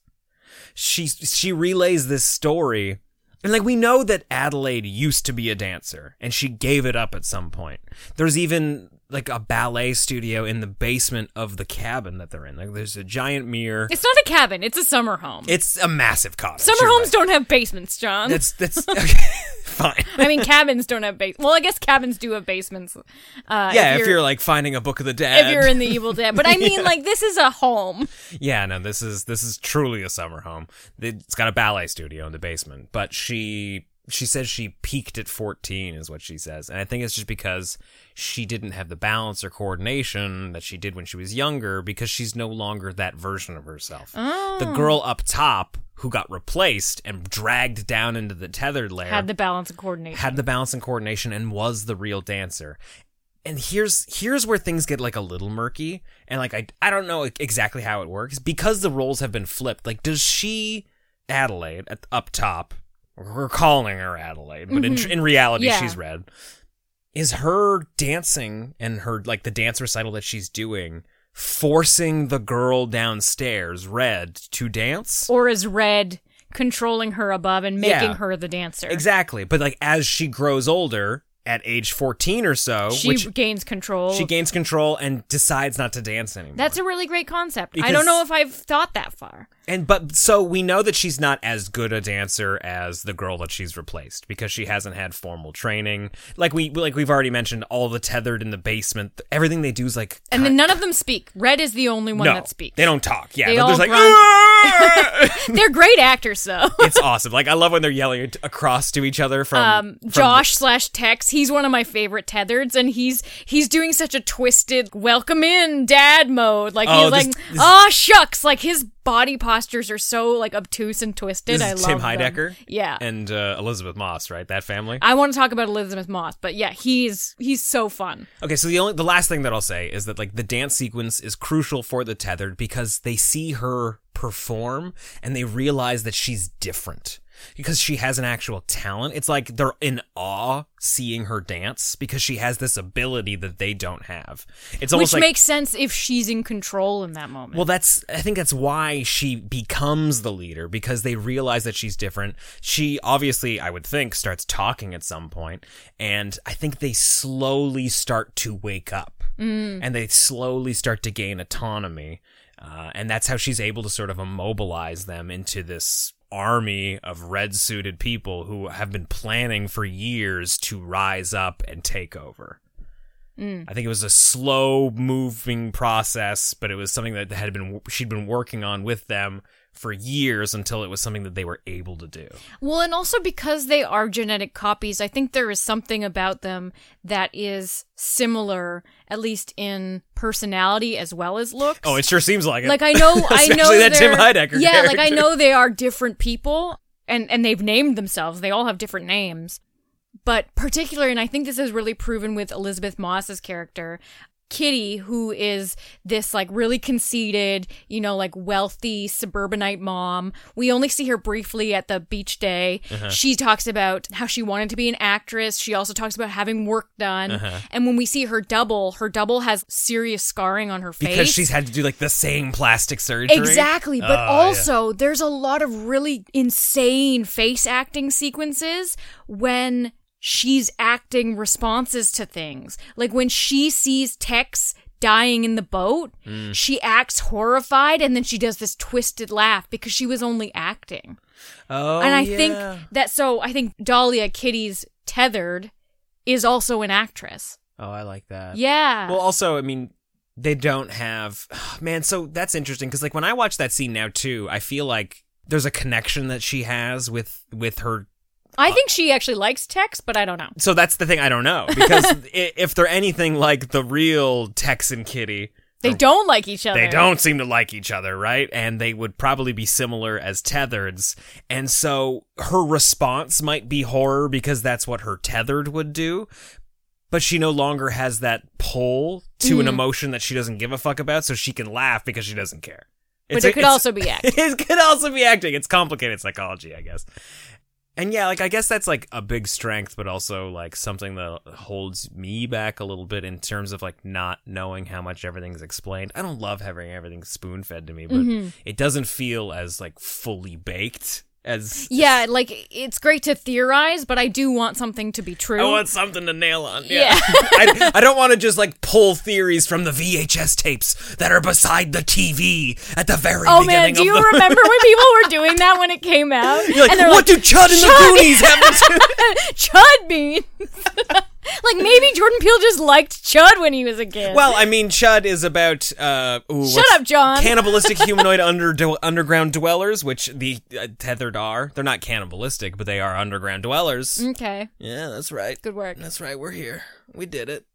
Speaker 4: She relays this story, and, like, we know that Adelaide used to be a dancer, and she gave it up at some point. There's even, like, a ballet studio in the basement of the cabin that they're in. Like, there's a giant mirror.
Speaker 5: It's not a cabin, it's a summer home.
Speaker 4: It's a massive cottage.
Speaker 5: Summer homes don't have basements, John.
Speaker 4: That's okay. Fine.
Speaker 5: I mean, cabins don't have basements. Well, I guess cabins do have basements.
Speaker 4: If you're like finding a Book of the Dead.
Speaker 5: If you're in the Evil Dead. But I mean, like, this is a home.
Speaker 4: Yeah, no, this is truly a summer home. It's got a ballet studio in the basement. But she says she peaked at 14 is what she says. And I think it's just because she didn't have the balance or coordination that she did when she was younger, because she's no longer that version of herself.
Speaker 5: Oh.
Speaker 4: The girl up top who got replaced and dragged down into the tethered lair
Speaker 5: had the balance and coordination. And was the real dancer. And here's where things get, like, a little murky. And, like, I don't know exactly how it works. Because the roles have been flipped. Like, does Adelaide, up top, we're calling her Adelaide, but in reality, she's Red. Is her dancing and her, like, the dance recital that she's doing forcing the girl downstairs, Red, to dance? Or is Red controlling her above and making her the dancer?
Speaker 4: Exactly. But, like, as she grows older at age 14 or so,
Speaker 5: she gains control.
Speaker 4: She gains control and decides not to dance anymore.
Speaker 5: That's a really great concept.
Speaker 4: Because,
Speaker 5: I don't know if I've thought that far.
Speaker 4: But so we know that she's not as good a dancer as the girl that she's replaced because she hasn't had formal training. Like we've already mentioned, all the tethered in the basement, everything they do is like.
Speaker 5: And then none of them speak. Red is the only one that speaks.
Speaker 4: They don't talk. Yeah,
Speaker 5: they
Speaker 4: all
Speaker 5: just
Speaker 4: like.
Speaker 5: They're great actors, though.
Speaker 4: It's awesome. Like I love when they're yelling across to each other from
Speaker 5: Josh/Tex. He's one of my favorite tethereds, and he's doing such a twisted welcome in dad mode. Like he's like, oh shucks, like his body postures are so like obtuse and twisted. I love
Speaker 4: Tim Heidecker,
Speaker 5: yeah,
Speaker 4: and Elizabeth Moss, right? That family.
Speaker 5: I want to talk about Elizabeth Moss, but yeah, he's so fun.
Speaker 4: Okay, so the last thing that I'll say is that like the dance sequence is crucial for the tethered because they see her perform and they realize that she's different. Because she has an actual talent. It's like they're in awe seeing her dance because she has this ability that they don't have. It's almost
Speaker 5: Which makes sense if she's in control in that moment.
Speaker 4: Well, I think that's why she becomes the leader, because they realize that she's different. She obviously, I would think, starts talking at some point, and I think they slowly start to wake up. And they slowly start to gain autonomy. And that's how she's able to sort of immobilize them into this army of red-suited people who have been planning for years to rise up and take over. I think it was a slow-moving process, but it was something that she'd been working on with them for years until it was something that they were able to do.
Speaker 5: Well, and also because they are genetic copies, I think there is something about them that is similar, at least in personality as well as looks.
Speaker 4: Oh, it sure seems like it.
Speaker 5: Like I know
Speaker 4: that Tim Heidecker
Speaker 5: yeah,
Speaker 4: character.
Speaker 5: like I know they are different people, and they've named themselves. They all have different names. But particularly, and I think this is really proven with Elizabeth Moss's character, Kitty, who is this like really conceited, like wealthy suburbanite mom. We only see her briefly at the beach day. She talks about how she wanted to be an actress. She also talks about having work done. And when we see her double has serious scarring on her face.
Speaker 4: Because she's had to do like the same plastic surgery.
Speaker 5: Exactly. But also there's a lot of really insane face acting sequences when she's acting responses to things. Like when she sees Tex dying in the boat, she acts horrified and then she does this twisted laugh because she was only acting.
Speaker 4: Oh,
Speaker 5: and I think Dahlia, Kitty's tethered, is also an actress.
Speaker 4: Oh, I like that.
Speaker 5: Yeah.
Speaker 4: Well, also, I mean, they don't have... Man, so that's interesting because like when I watch that scene now too, I feel like there's a connection that she has with her.
Speaker 5: I think she actually likes Tex, but I don't know.
Speaker 4: So that's the thing, I don't know. Because if they're anything like the real Tex and Kitty...
Speaker 5: They don't like each other.
Speaker 4: They don't seem to like each other, right? And they would probably be similar as tethereds. And so her response might be horror because that's what her tethered would do. But she no longer has that pull to an emotion that she doesn't give a fuck about, so she can laugh because she doesn't care.
Speaker 5: But it could also be acting.
Speaker 4: It could also be acting. It's complicated psychology, I guess. And yeah, like I guess that's like a big strength, but also like something that holds me back a little bit in terms of like not knowing how much everything's explained. I don't love having everything spoon-fed to me, but it doesn't feel as like fully baked as...
Speaker 5: Yeah, like it's great to theorize, but I do want something to be true.
Speaker 4: I want something to nail on. Yeah. I don't want to just like pull theories from the VHS tapes that are beside the TV at the very beginning.
Speaker 5: Oh man, do you remember when people were doing that when it came out?
Speaker 4: You're like,
Speaker 5: and
Speaker 4: what do Chud and the Goonies have to do?
Speaker 5: Chud means... Like, maybe Jordan Peele just liked Chud when he was a kid.
Speaker 4: Well, I mean, Chud is about...
Speaker 5: Shut up, John.
Speaker 4: Cannibalistic humanoid underground dwellers, which the tethered are. They're not cannibalistic, but they are underground dwellers.
Speaker 5: Okay.
Speaker 4: Yeah, that's right.
Speaker 5: Good work.
Speaker 4: That's right, we're here. We did it.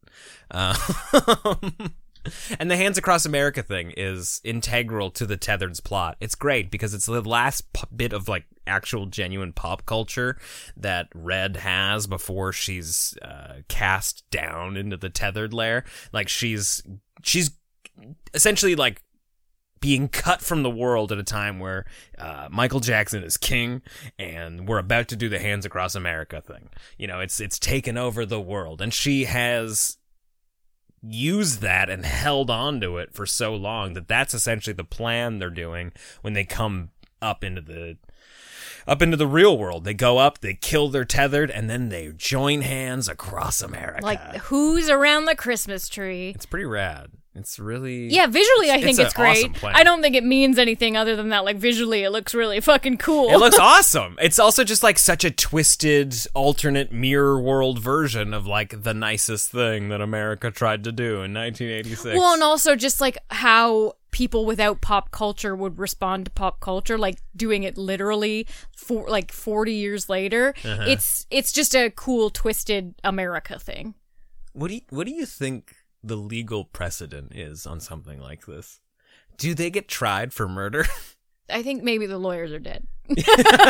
Speaker 4: And the Hands Across America thing is integral to the Tethered's plot. It's great because it's the last bit of like actual genuine pop culture that Red has before she's cast down into the Tethered lair. Like she's essentially like being cut from the world at a time where Michael Jackson is king and we're about to do the Hands Across America thing. You know, it's taken over the world, and she has used that and held on to it for so long that that's essentially the plan they're doing when they come up into the up into the real world. They go up, they kill their tethered, and then they join hands across America.
Speaker 5: Like, who's around the Christmas tree?
Speaker 4: It's pretty rad. It's really...
Speaker 5: Yeah, visually I think it's great.
Speaker 4: Awesome plan.
Speaker 5: I don't think it means anything other than that, like, visually it looks really fucking cool.
Speaker 4: It looks awesome. It's also just, like, such a twisted, alternate mirror world version of, like, the nicest thing that America tried to do in 1986.
Speaker 5: Well, and also just, like, how people without pop culture would respond to pop culture, like, doing it literally for, like, 40 years later. Uh-huh. It's just a cool, twisted America thing.
Speaker 4: What do you think the legal precedent is on something like this? Do they get tried for murder?
Speaker 5: I think maybe the lawyers are dead.
Speaker 4: Okay,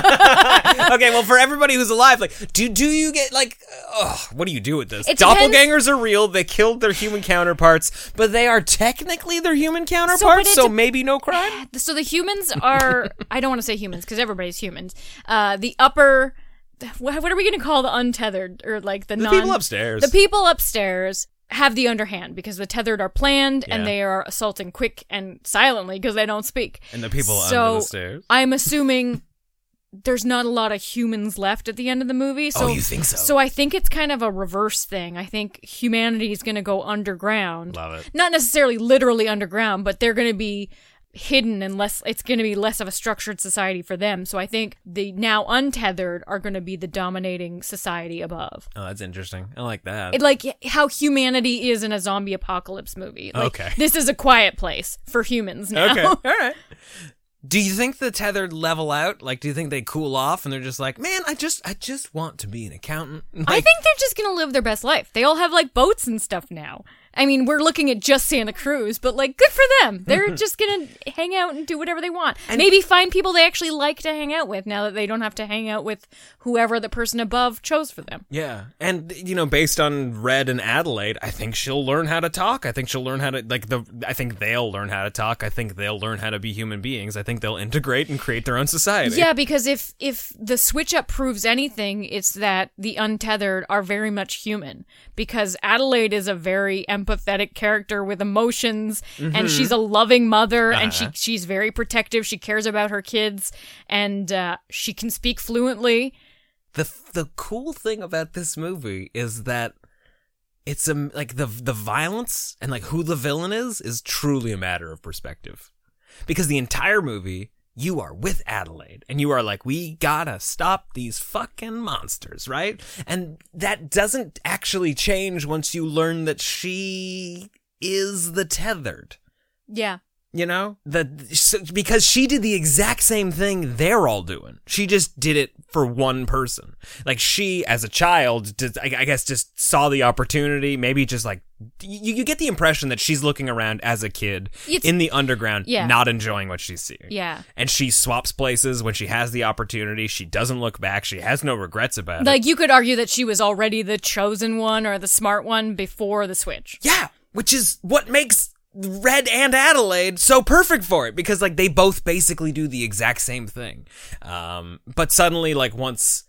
Speaker 4: well, for everybody who's alive, like, do you get, like, what do you do with this? Doppelgangers are real. They killed their human counterparts, but they are technically their human counterparts, so maybe no crime?
Speaker 5: So the humans are, I don't want to say humans, because everybody's humans. The upper, what are we going to call the untethered, or, like, the
Speaker 4: people upstairs.
Speaker 5: The people upstairs have the underhand because the tethered are planned and they are assaulting quick and silently because they don't speak.
Speaker 4: And the people under the stairs.
Speaker 5: I'm assuming there's not a lot of humans left at the end of the movie. So,
Speaker 4: you think so?
Speaker 5: So I think it's kind of a reverse thing. I think humanity is going to go underground.
Speaker 4: Love it.
Speaker 5: Not necessarily literally underground, but they're going to be hidden and it's going to be less of a structured society for them. So I think the now untethered are going to be the dominating society above.
Speaker 4: Oh, that's interesting. I like that.
Speaker 5: Like how humanity is in a zombie apocalypse movie. Like,
Speaker 4: okay.
Speaker 5: This is a quiet place for humans now.
Speaker 4: Okay. All right. Do you think the tethered level out? Like, do you think they cool off and they're just like, man, I just want to be an accountant? Like,
Speaker 5: I think they're just going to live their best life. They all have, like, boats and stuff now. I mean, we're looking at just Santa Cruz, but, like, good for them. They're just going to hang out and do whatever they want. And maybe find people they actually like to hang out with now that they don't have to hang out with whoever the person above chose for them.
Speaker 4: Yeah. And, you know, based on Red and Adelaide, I think she'll learn how to talk. I think she'll learn how to, I think they'll learn how to talk. I think they'll learn how to be human beings. I think they'll integrate and create their own society.
Speaker 5: Yeah, because if the switch up proves anything, it's that the untethered are very much human. Because Adelaide is a very empathetic character with emotions, and she's a loving mother, and she's very protective. She cares about her kids, and she can speak fluently.
Speaker 4: The cool thing about this movie is that it's like the violence and like who the villain is truly a matter of perspective. Because the entire movie, you are with Adelaide, and you are like, we gotta stop these fucking monsters, right? And that doesn't actually change once you learn that she is the tethered.
Speaker 5: Yeah.
Speaker 4: You know? Because she did the exact same thing they're all doing. She just did it for one person. Like, she, as a child, I guess just saw the opportunity, maybe just like, you get the impression that she's looking around as a kid in the underground, not enjoying what she's seeing.
Speaker 5: Yeah.
Speaker 4: And she swaps places when she has the opportunity. She doesn't look back. She has no regrets about it.
Speaker 5: Like, you could argue that she was already the chosen one or the smart one before the switch.
Speaker 4: Yeah, which is what makes Red and Adelaide so perfect for it, because like they both basically do the exact same thing. But suddenly, like once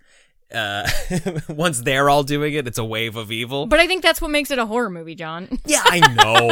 Speaker 4: they're all doing it, it's a wave of evil.
Speaker 5: But I think that's what makes it a horror movie, John.
Speaker 4: Yeah, I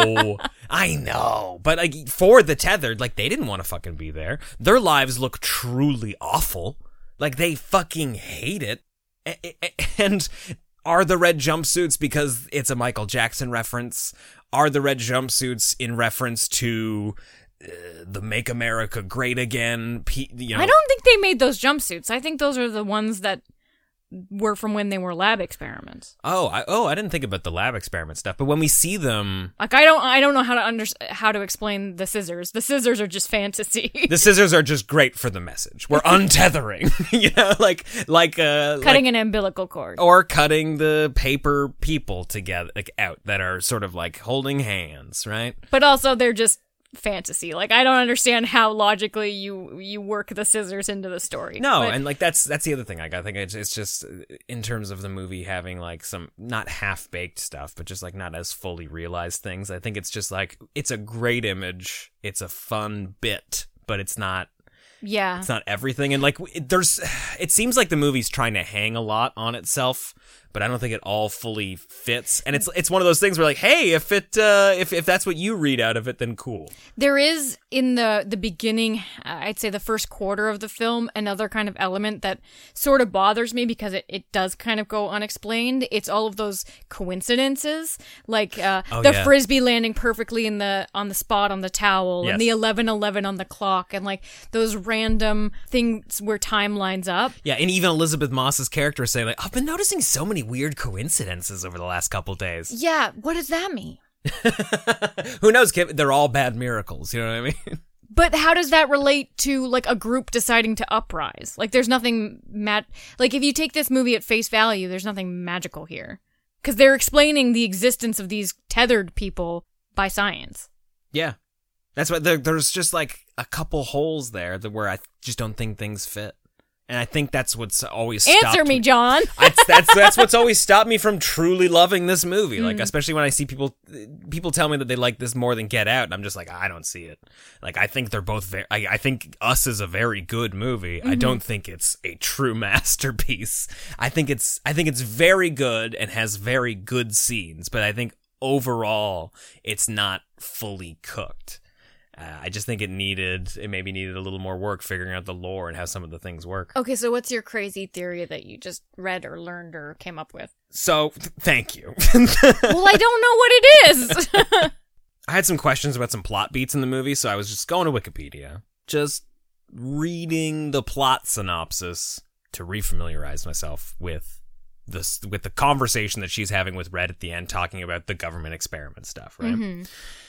Speaker 4: know. But like for the tethered, like they didn't want to fucking be there. Their lives look truly awful. Like they fucking hate it. And are the red jumpsuits because it's a Michael Jackson reference? Are the red jumpsuits in reference to the Make America Great Again? You know?
Speaker 5: I don't think they made those jumpsuits. I think those are the ones that were from when they were lab experiments.
Speaker 4: I didn't think about the lab experiment stuff. But when we see them,
Speaker 5: like I don't know how to explain the scissors. The scissors are just fantasy.
Speaker 4: The scissors are just great for the message. We're untethering, you know, like
Speaker 5: cutting an umbilical cord
Speaker 4: or cutting the paper people together, like out that are sort of like holding hands, right?
Speaker 5: But also they're just fantasy. Like I don't understand how logically you work the scissors into the story.
Speaker 4: No, and like that's the other thing. Like I think it's just in terms of the movie having like some not half-baked stuff, but just like not as fully realized things. I think it's just like it's a great image, it's a fun bit, but it's not.
Speaker 5: Yeah,
Speaker 4: it's not everything. And like it seems like the movie's trying to hang a lot on itself, but I don't think it all fully fits. And it's one of those things where like, hey, if that's what you read out of it, then cool.
Speaker 5: There is in the beginning, I'd say the first quarter of the film, another kind of element that sort of bothers me because it does kind of go unexplained. It's all of those coincidences, like frisbee landing perfectly on the spot on the towel, and the 11:11 on the clock, and like those random things where time lines up.
Speaker 4: Yeah, and even Elizabeth Moss's character is saying like, I've been noticing so many weird coincidences over the last couple days.
Speaker 5: Yeah, what does that mean?
Speaker 4: Who knows, Kim? They're all bad miracles, you know what I mean?
Speaker 5: But how does that relate to, like, a group deciding to uprise? Like, there's nothing like, if you take this movie at face value, there's nothing magical here. Because they're explaining the existence of these tethered people by science.
Speaker 4: Yeah. That's why there's just, like, a couple holes there where I just don't think things fit. And I think that's what's always stopped
Speaker 5: Answer me, John.
Speaker 4: That's what's always stopped me from truly loving this movie. Like, especially when I see people tell me that they like this more than Get Out, and I'm just like, I don't see it. Like, I think they're both I think Us is a very good movie. Mm-hmm. I don't think it's a true masterpiece. I think it's very good and has very good scenes, but I think overall it's not fully cooked. I just think it maybe needed a little more work figuring out the lore and how some of the things work.
Speaker 5: Okay, so what's your crazy theory that you just read or learned or came up with?
Speaker 4: So, thank you.
Speaker 5: Well, I don't know what it is.
Speaker 4: I had some questions about some plot beats in the movie, so I was just going to Wikipedia, just reading the plot synopsis to refamiliarize myself with the conversation that she's having with Red at the end, talking about the government experiment stuff, right? Mm-hmm.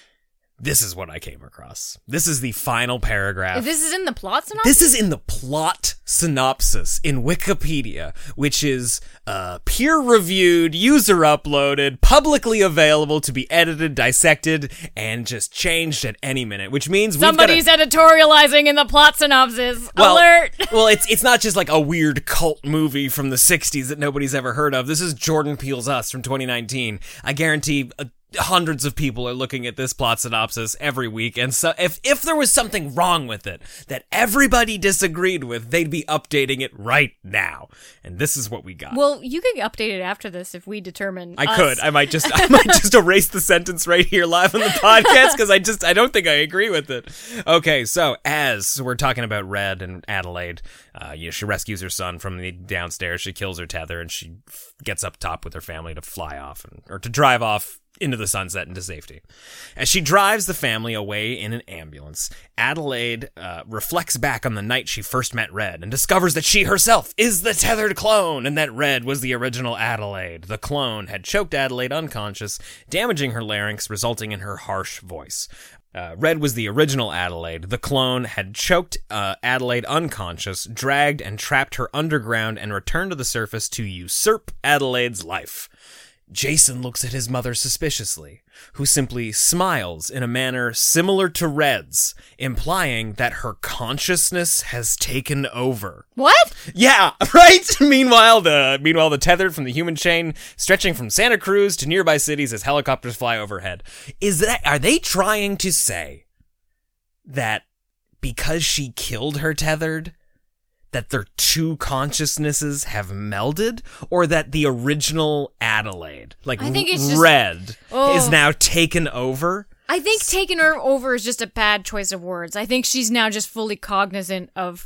Speaker 4: This is what I came across. This is the final paragraph.
Speaker 5: This is in the plot synopsis?
Speaker 4: This is in the plot synopsis in Wikipedia, which is peer-reviewed, user-uploaded, publicly available to be edited, dissected, and just changed at any minute, which means
Speaker 5: somebody's editorializing in the plot synopsis. Alert!
Speaker 4: Well, it's not just like a weird cult movie from the 60s that nobody's ever heard of. This is Jordan Peele's Us from 2019. I guarantee hundreds of people are looking at this plot synopsis every week, and so if there was something wrong with it that everybody disagreed with, they'd be updating it right now. And this is what we got.
Speaker 5: Well, you could update it after this if we determine.
Speaker 4: I might just erase the sentence right here live on the podcast because I don't think I agree with it. Okay, so as we're talking about Red and Adelaide, she rescues her son from the downstairs. She kills her tether, and she gets up top with her family to fly off or to drive off into the sunset into safety. As she drives the family away in an ambulance, Adelaide reflects back on the night she first met Red and discovers that she herself is the tethered clone and that Red was the original Adelaide. The clone had choked Adelaide unconscious, damaging her larynx, resulting in her harsh voice. Red was the original Adelaide. The clone had choked Adelaide unconscious, dragged and trapped her underground, and returned to the surface to usurp Adelaide's life. Jason looks at his mother suspiciously, who simply smiles in a manner similar to Red's, implying that her consciousness has taken over.
Speaker 5: What?
Speaker 4: Yeah, right? Meanwhile, the tethered from the human chain stretching from Santa Cruz to nearby cities as helicopters fly overhead. Are they trying to say that because she killed her tethered, that their two consciousnesses have melded, or that the original Adelaide, like Red, is now taken over?
Speaker 5: I think taken her over is just a bad choice of words. I think she's now just fully cognizant of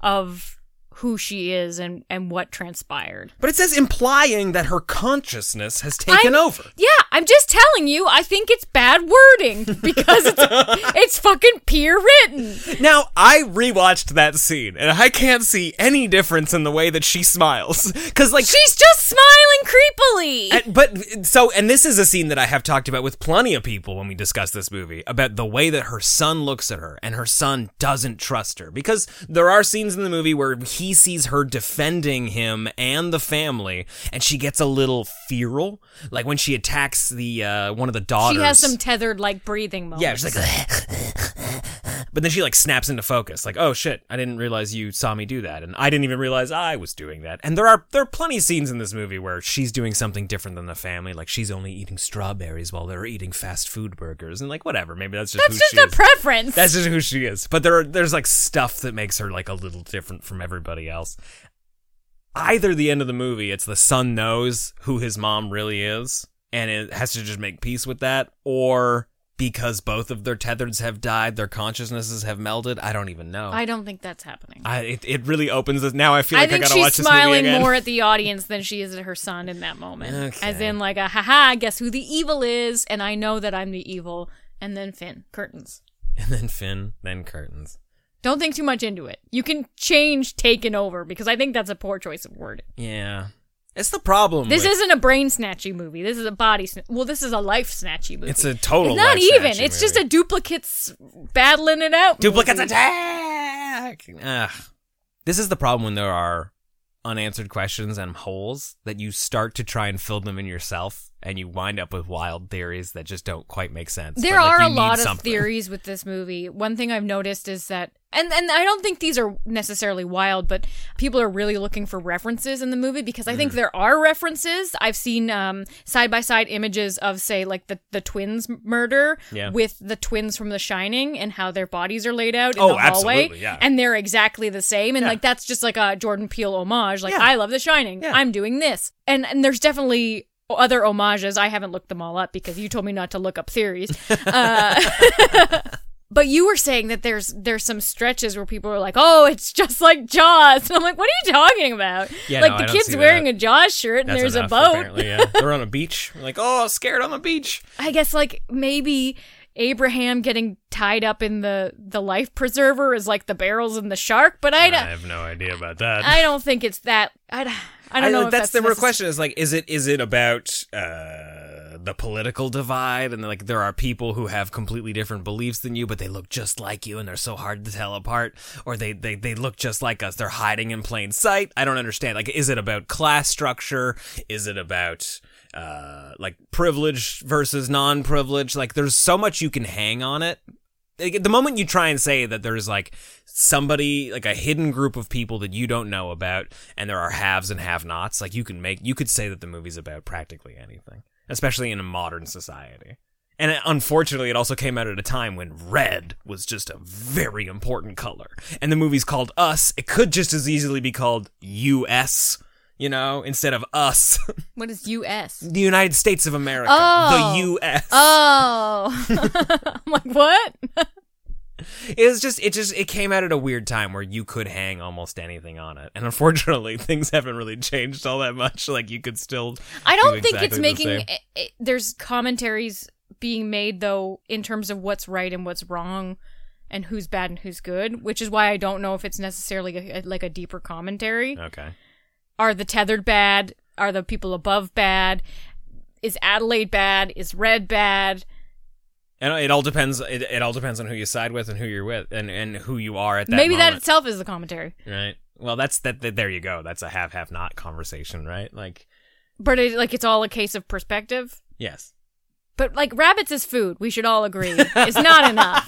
Speaker 5: who she is and what transpired.
Speaker 4: But it says implying that her consciousness has taken over.
Speaker 5: Yeah, I'm just telling you, I think it's bad wording because it's fucking peer written.
Speaker 4: Now, I rewatched that scene and I can't see any difference in the way that she smiles. Cause like
Speaker 5: she's just smiling creepily.
Speaker 4: And this is a scene that I have talked about with plenty of people when we discuss this movie, about the way that her son looks at her and her son doesn't trust her. Because there are scenes in the movie where he sees her defending him and the family, and she gets a little feral, like when she attacks the one of the daughters.
Speaker 5: She has some tethered like breathing moments.
Speaker 4: Yeah, she's like, but then she like snaps into focus, like, oh shit, I didn't realize you saw me do that, and I didn't even realize I was doing that. And there are plenty of scenes in this movie where she's doing something different than the family, like she's only eating strawberries while they're eating fast food burgers, and like whatever, maybe that's just
Speaker 5: a preference.
Speaker 4: That's just who she is. But there's like stuff that makes her like a little different from everybody else. either the end of the movie, it's the son knows who his mom really is, and it has to just make peace with that, or because both of their tethers have died, their consciousnesses have melded. I don't even know.
Speaker 5: I don't think that's happening.
Speaker 4: It really opens this. Now I feel like I gotta watch this movie again.
Speaker 5: I think she's smiling more at the audience than she is at her son in that moment.
Speaker 4: Okay.
Speaker 5: As in like haha, guess who the evil is, and I know that I'm the evil, and then Finn, curtains.
Speaker 4: And then Finn, then curtains.
Speaker 5: Don't think too much into it. You can change taken over, because I think that's a poor choice of wording.
Speaker 4: Yeah. It's the problem.
Speaker 5: This isn't a brain snatchy movie. This is a body well, this is a life snatchy movie.
Speaker 4: It's a total
Speaker 5: It's not even.
Speaker 4: life-snatchy
Speaker 5: It's just
Speaker 4: movie.
Speaker 5: a duplicates battling it out.
Speaker 4: Duplicates
Speaker 5: movie.
Speaker 4: attack! This is the problem when there are unanswered questions and holes that you start to try and fill them in yourself, and you wind up with wild theories that just don't quite make sense.
Speaker 5: There
Speaker 4: But, like,
Speaker 5: are
Speaker 4: you
Speaker 5: a
Speaker 4: need
Speaker 5: lot of
Speaker 4: something.
Speaker 5: theories with this movie. One thing I've noticed is that, and I don't think these are necessarily wild, but people are really looking for references in the movie, because I think there are references. I've seen side-by-side images of, say, like the twins murder with the twins from The Shining and how their bodies are laid out in the hallway.
Speaker 4: Absolutely, yeah.
Speaker 5: And they're exactly the same. And like that's just like a Jordan Peele homage. Like, I love The Shining.
Speaker 4: Yeah.
Speaker 5: I'm doing this. And there's definitely other homages. I haven't looked them all up because you told me not to look up theories. But you were saying that there's some stretches where people are like, oh, it's just like Jaws. And I'm like, what are you talking about?
Speaker 4: Yeah,
Speaker 5: like
Speaker 4: no,
Speaker 5: the
Speaker 4: I don't
Speaker 5: kid's
Speaker 4: see
Speaker 5: wearing
Speaker 4: that.
Speaker 5: a Jaws shirt and
Speaker 4: That's
Speaker 5: there's
Speaker 4: enough,
Speaker 5: a boat.
Speaker 4: Apparently, yeah. They're on a beach. Like, oh, scared on the beach.
Speaker 5: I guess like maybe Abraham getting tied up in the life preserver is like the barrels in the shark, but I
Speaker 4: have no idea about that.
Speaker 5: I don't think it's that. I don't know if
Speaker 4: that's the real
Speaker 5: necess-
Speaker 4: question. Is like, is it about the political divide, and like there are people who have completely different beliefs than you, but they look just like you, and they're so hard to tell apart, or they look just like us. They're hiding in plain sight. I don't understand. Like, is it about class structure? Is it about like privilege versus non-privilege? Like, there's so much you can hang on it. Like, the moment you try and say that there's like somebody, like a hidden group of people that you don't know about, and there are haves and have-nots, like you could say that the movie's about practically anything, especially in a modern society. And unfortunately, it also came out at a time when red was just a very important color. And the movie's called Us. It could just as easily be called U.S., you know, instead of us.
Speaker 5: What is U.S.?
Speaker 4: The United States of America.
Speaker 5: Oh.
Speaker 4: The U.S.
Speaker 5: Oh. I'm like, what?
Speaker 4: It came out at a weird time where you could hang almost anything on it. And unfortunately, things haven't really changed all that much. Like, you could still
Speaker 5: I don't
Speaker 4: do
Speaker 5: think
Speaker 4: exactly
Speaker 5: it's
Speaker 4: the
Speaker 5: making
Speaker 4: same.
Speaker 5: there's commentaries being made though in terms of what's right and what's wrong and who's bad and who's good, which is why I don't know if it's necessarily like a deeper commentary.
Speaker 4: Okay.
Speaker 5: Are the tethered bad? Are the people above bad? Is Adelaide bad? Is Red bad?
Speaker 4: And it all depends. It all depends on who you side with and who you're with and who you are at that
Speaker 5: Maybe
Speaker 4: moment.
Speaker 5: that itself is the commentary.
Speaker 4: Right. Well, that's that. There you go. That's a have-not conversation, right? Like,
Speaker 5: But it's all a case of perspective.
Speaker 4: yes.
Speaker 5: But like rabbits as food, we should all agree, is not enough.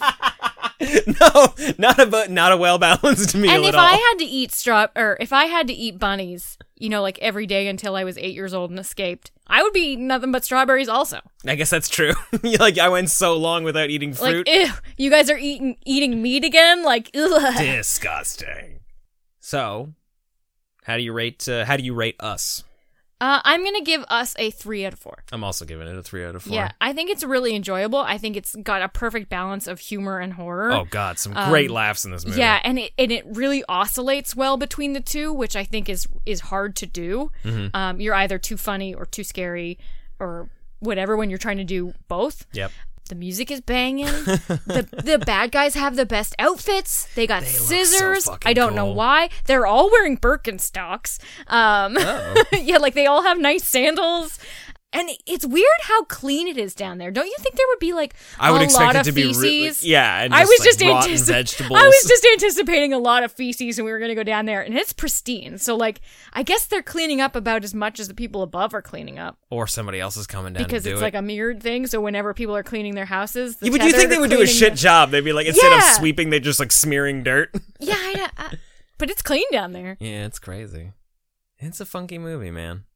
Speaker 4: No, not a well-balanced meal
Speaker 5: And
Speaker 4: at
Speaker 5: if
Speaker 4: all.
Speaker 5: I had to eat if I had to eat bunnies, you know, like every day until I was 8 years old and escaped, I would be eating nothing but strawberries also.
Speaker 4: I guess that's true. Like, I went so long without eating fruit.
Speaker 5: Like, ew, you guys are eating meat again? Like, ugh.
Speaker 4: Disgusting. So, how do you rate Us?
Speaker 5: I'm going to give Us a 3 out of 4.
Speaker 4: I'm also giving it a 3 out of 4.
Speaker 5: Yeah, I think it's really enjoyable. I think it's got a perfect balance of humor and horror.
Speaker 4: Oh God, some great laughs in this movie.
Speaker 5: Yeah, and it really oscillates well between the two, which I think is hard to do.
Speaker 4: Mm-hmm.
Speaker 5: You're either too funny or too scary or whatever when you're trying to do both.
Speaker 4: Yep.
Speaker 5: The music is banging. The bad guys have the best outfits. They got scissors.
Speaker 4: fucking
Speaker 5: I don't know
Speaker 4: cool.
Speaker 5: why. They're all wearing Birkenstocks. Yeah, like they all have nice sandals. And it's weird how clean it is down there. Don't you think there would be like
Speaker 4: I would
Speaker 5: a
Speaker 4: expect
Speaker 5: lot
Speaker 4: it
Speaker 5: of
Speaker 4: to be
Speaker 5: feces?
Speaker 4: yeah. And
Speaker 5: I was
Speaker 4: like,
Speaker 5: just
Speaker 4: rotten vegetables.
Speaker 5: I was just anticipating a lot of feces, and we were going to go down there, and it's pristine. So like, I guess they're cleaning up about as much as the people above are cleaning up,
Speaker 4: or somebody else is coming down
Speaker 5: because
Speaker 4: to do
Speaker 5: it's
Speaker 4: it.
Speaker 5: like a mirrored thing. So whenever people are cleaning their houses, the
Speaker 4: Yeah, but you think
Speaker 5: tethered
Speaker 4: they
Speaker 5: are
Speaker 4: would do a
Speaker 5: cleaning
Speaker 4: shit
Speaker 5: the-
Speaker 4: job? They'd be like, instead of
Speaker 5: Yeah.
Speaker 4: sweeping, they just like smearing dirt.
Speaker 5: Yeah, but it's clean down there.
Speaker 4: Yeah, it's crazy. It's a funky movie, man.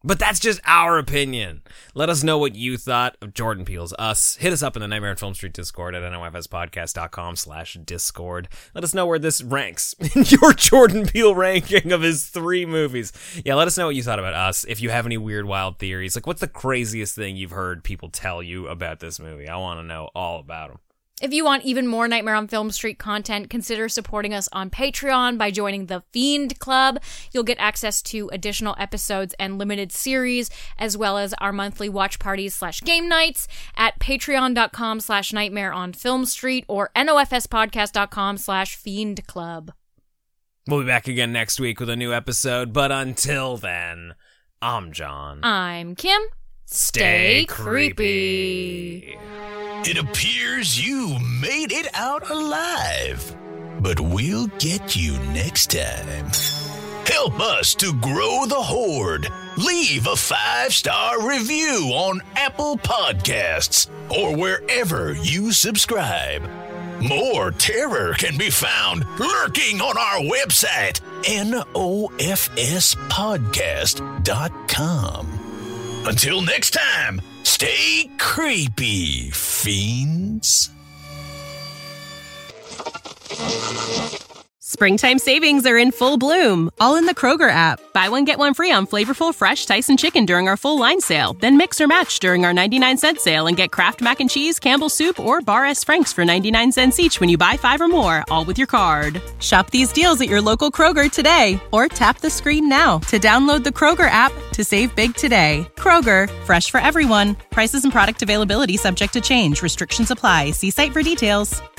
Speaker 4: But that's just our opinion. Let us know what you thought of Jordan Peele's Us. Hit us up in the Nightmare on Film Street Discord at nofspodcast.com/Discord. Let us know where this ranks in your Jordan Peele ranking of his 3 movies. Yeah, let us know what you thought about Us. If you have any weird, wild theories, like what's the craziest thing you've heard people tell you about this movie? I want to know all about them.
Speaker 5: If you want even more Nightmare on Film Street content, consider supporting us on Patreon by joining the Fiend Club. You'll get access to additional episodes and limited series, as well as our monthly watch parties / game nights at patreon.com/Nightmare on Film Street or nofspodcast.com/Fiend Club.
Speaker 4: We'll be back again next week with a new episode, but until then, I'm John.
Speaker 5: I'm Kim. Stay creepy.
Speaker 3: It appears you made it out alive, but we'll get you next time. Help us to grow the horde. Leave a 5-star review on Apple Podcasts or wherever you subscribe. More terror can be found lurking on our website, nofspodcast.com. Until next time, stay creepy, fiends.
Speaker 11: Springtime savings are in full bloom, all in the Kroger app. Buy one, get one free on flavorful, fresh Tyson chicken during our full line sale. Then mix or match during our 99-cent sale and get Kraft Mac and Cheese, Campbell's Soup, or Bar S. Frank's for 99 cents each when you buy 5 or more, all with your card. Shop these deals at your local Kroger today, or tap the screen now to download the Kroger app to save big today. Kroger, fresh for everyone. Prices and product availability subject to change. Restrictions apply. See site for details.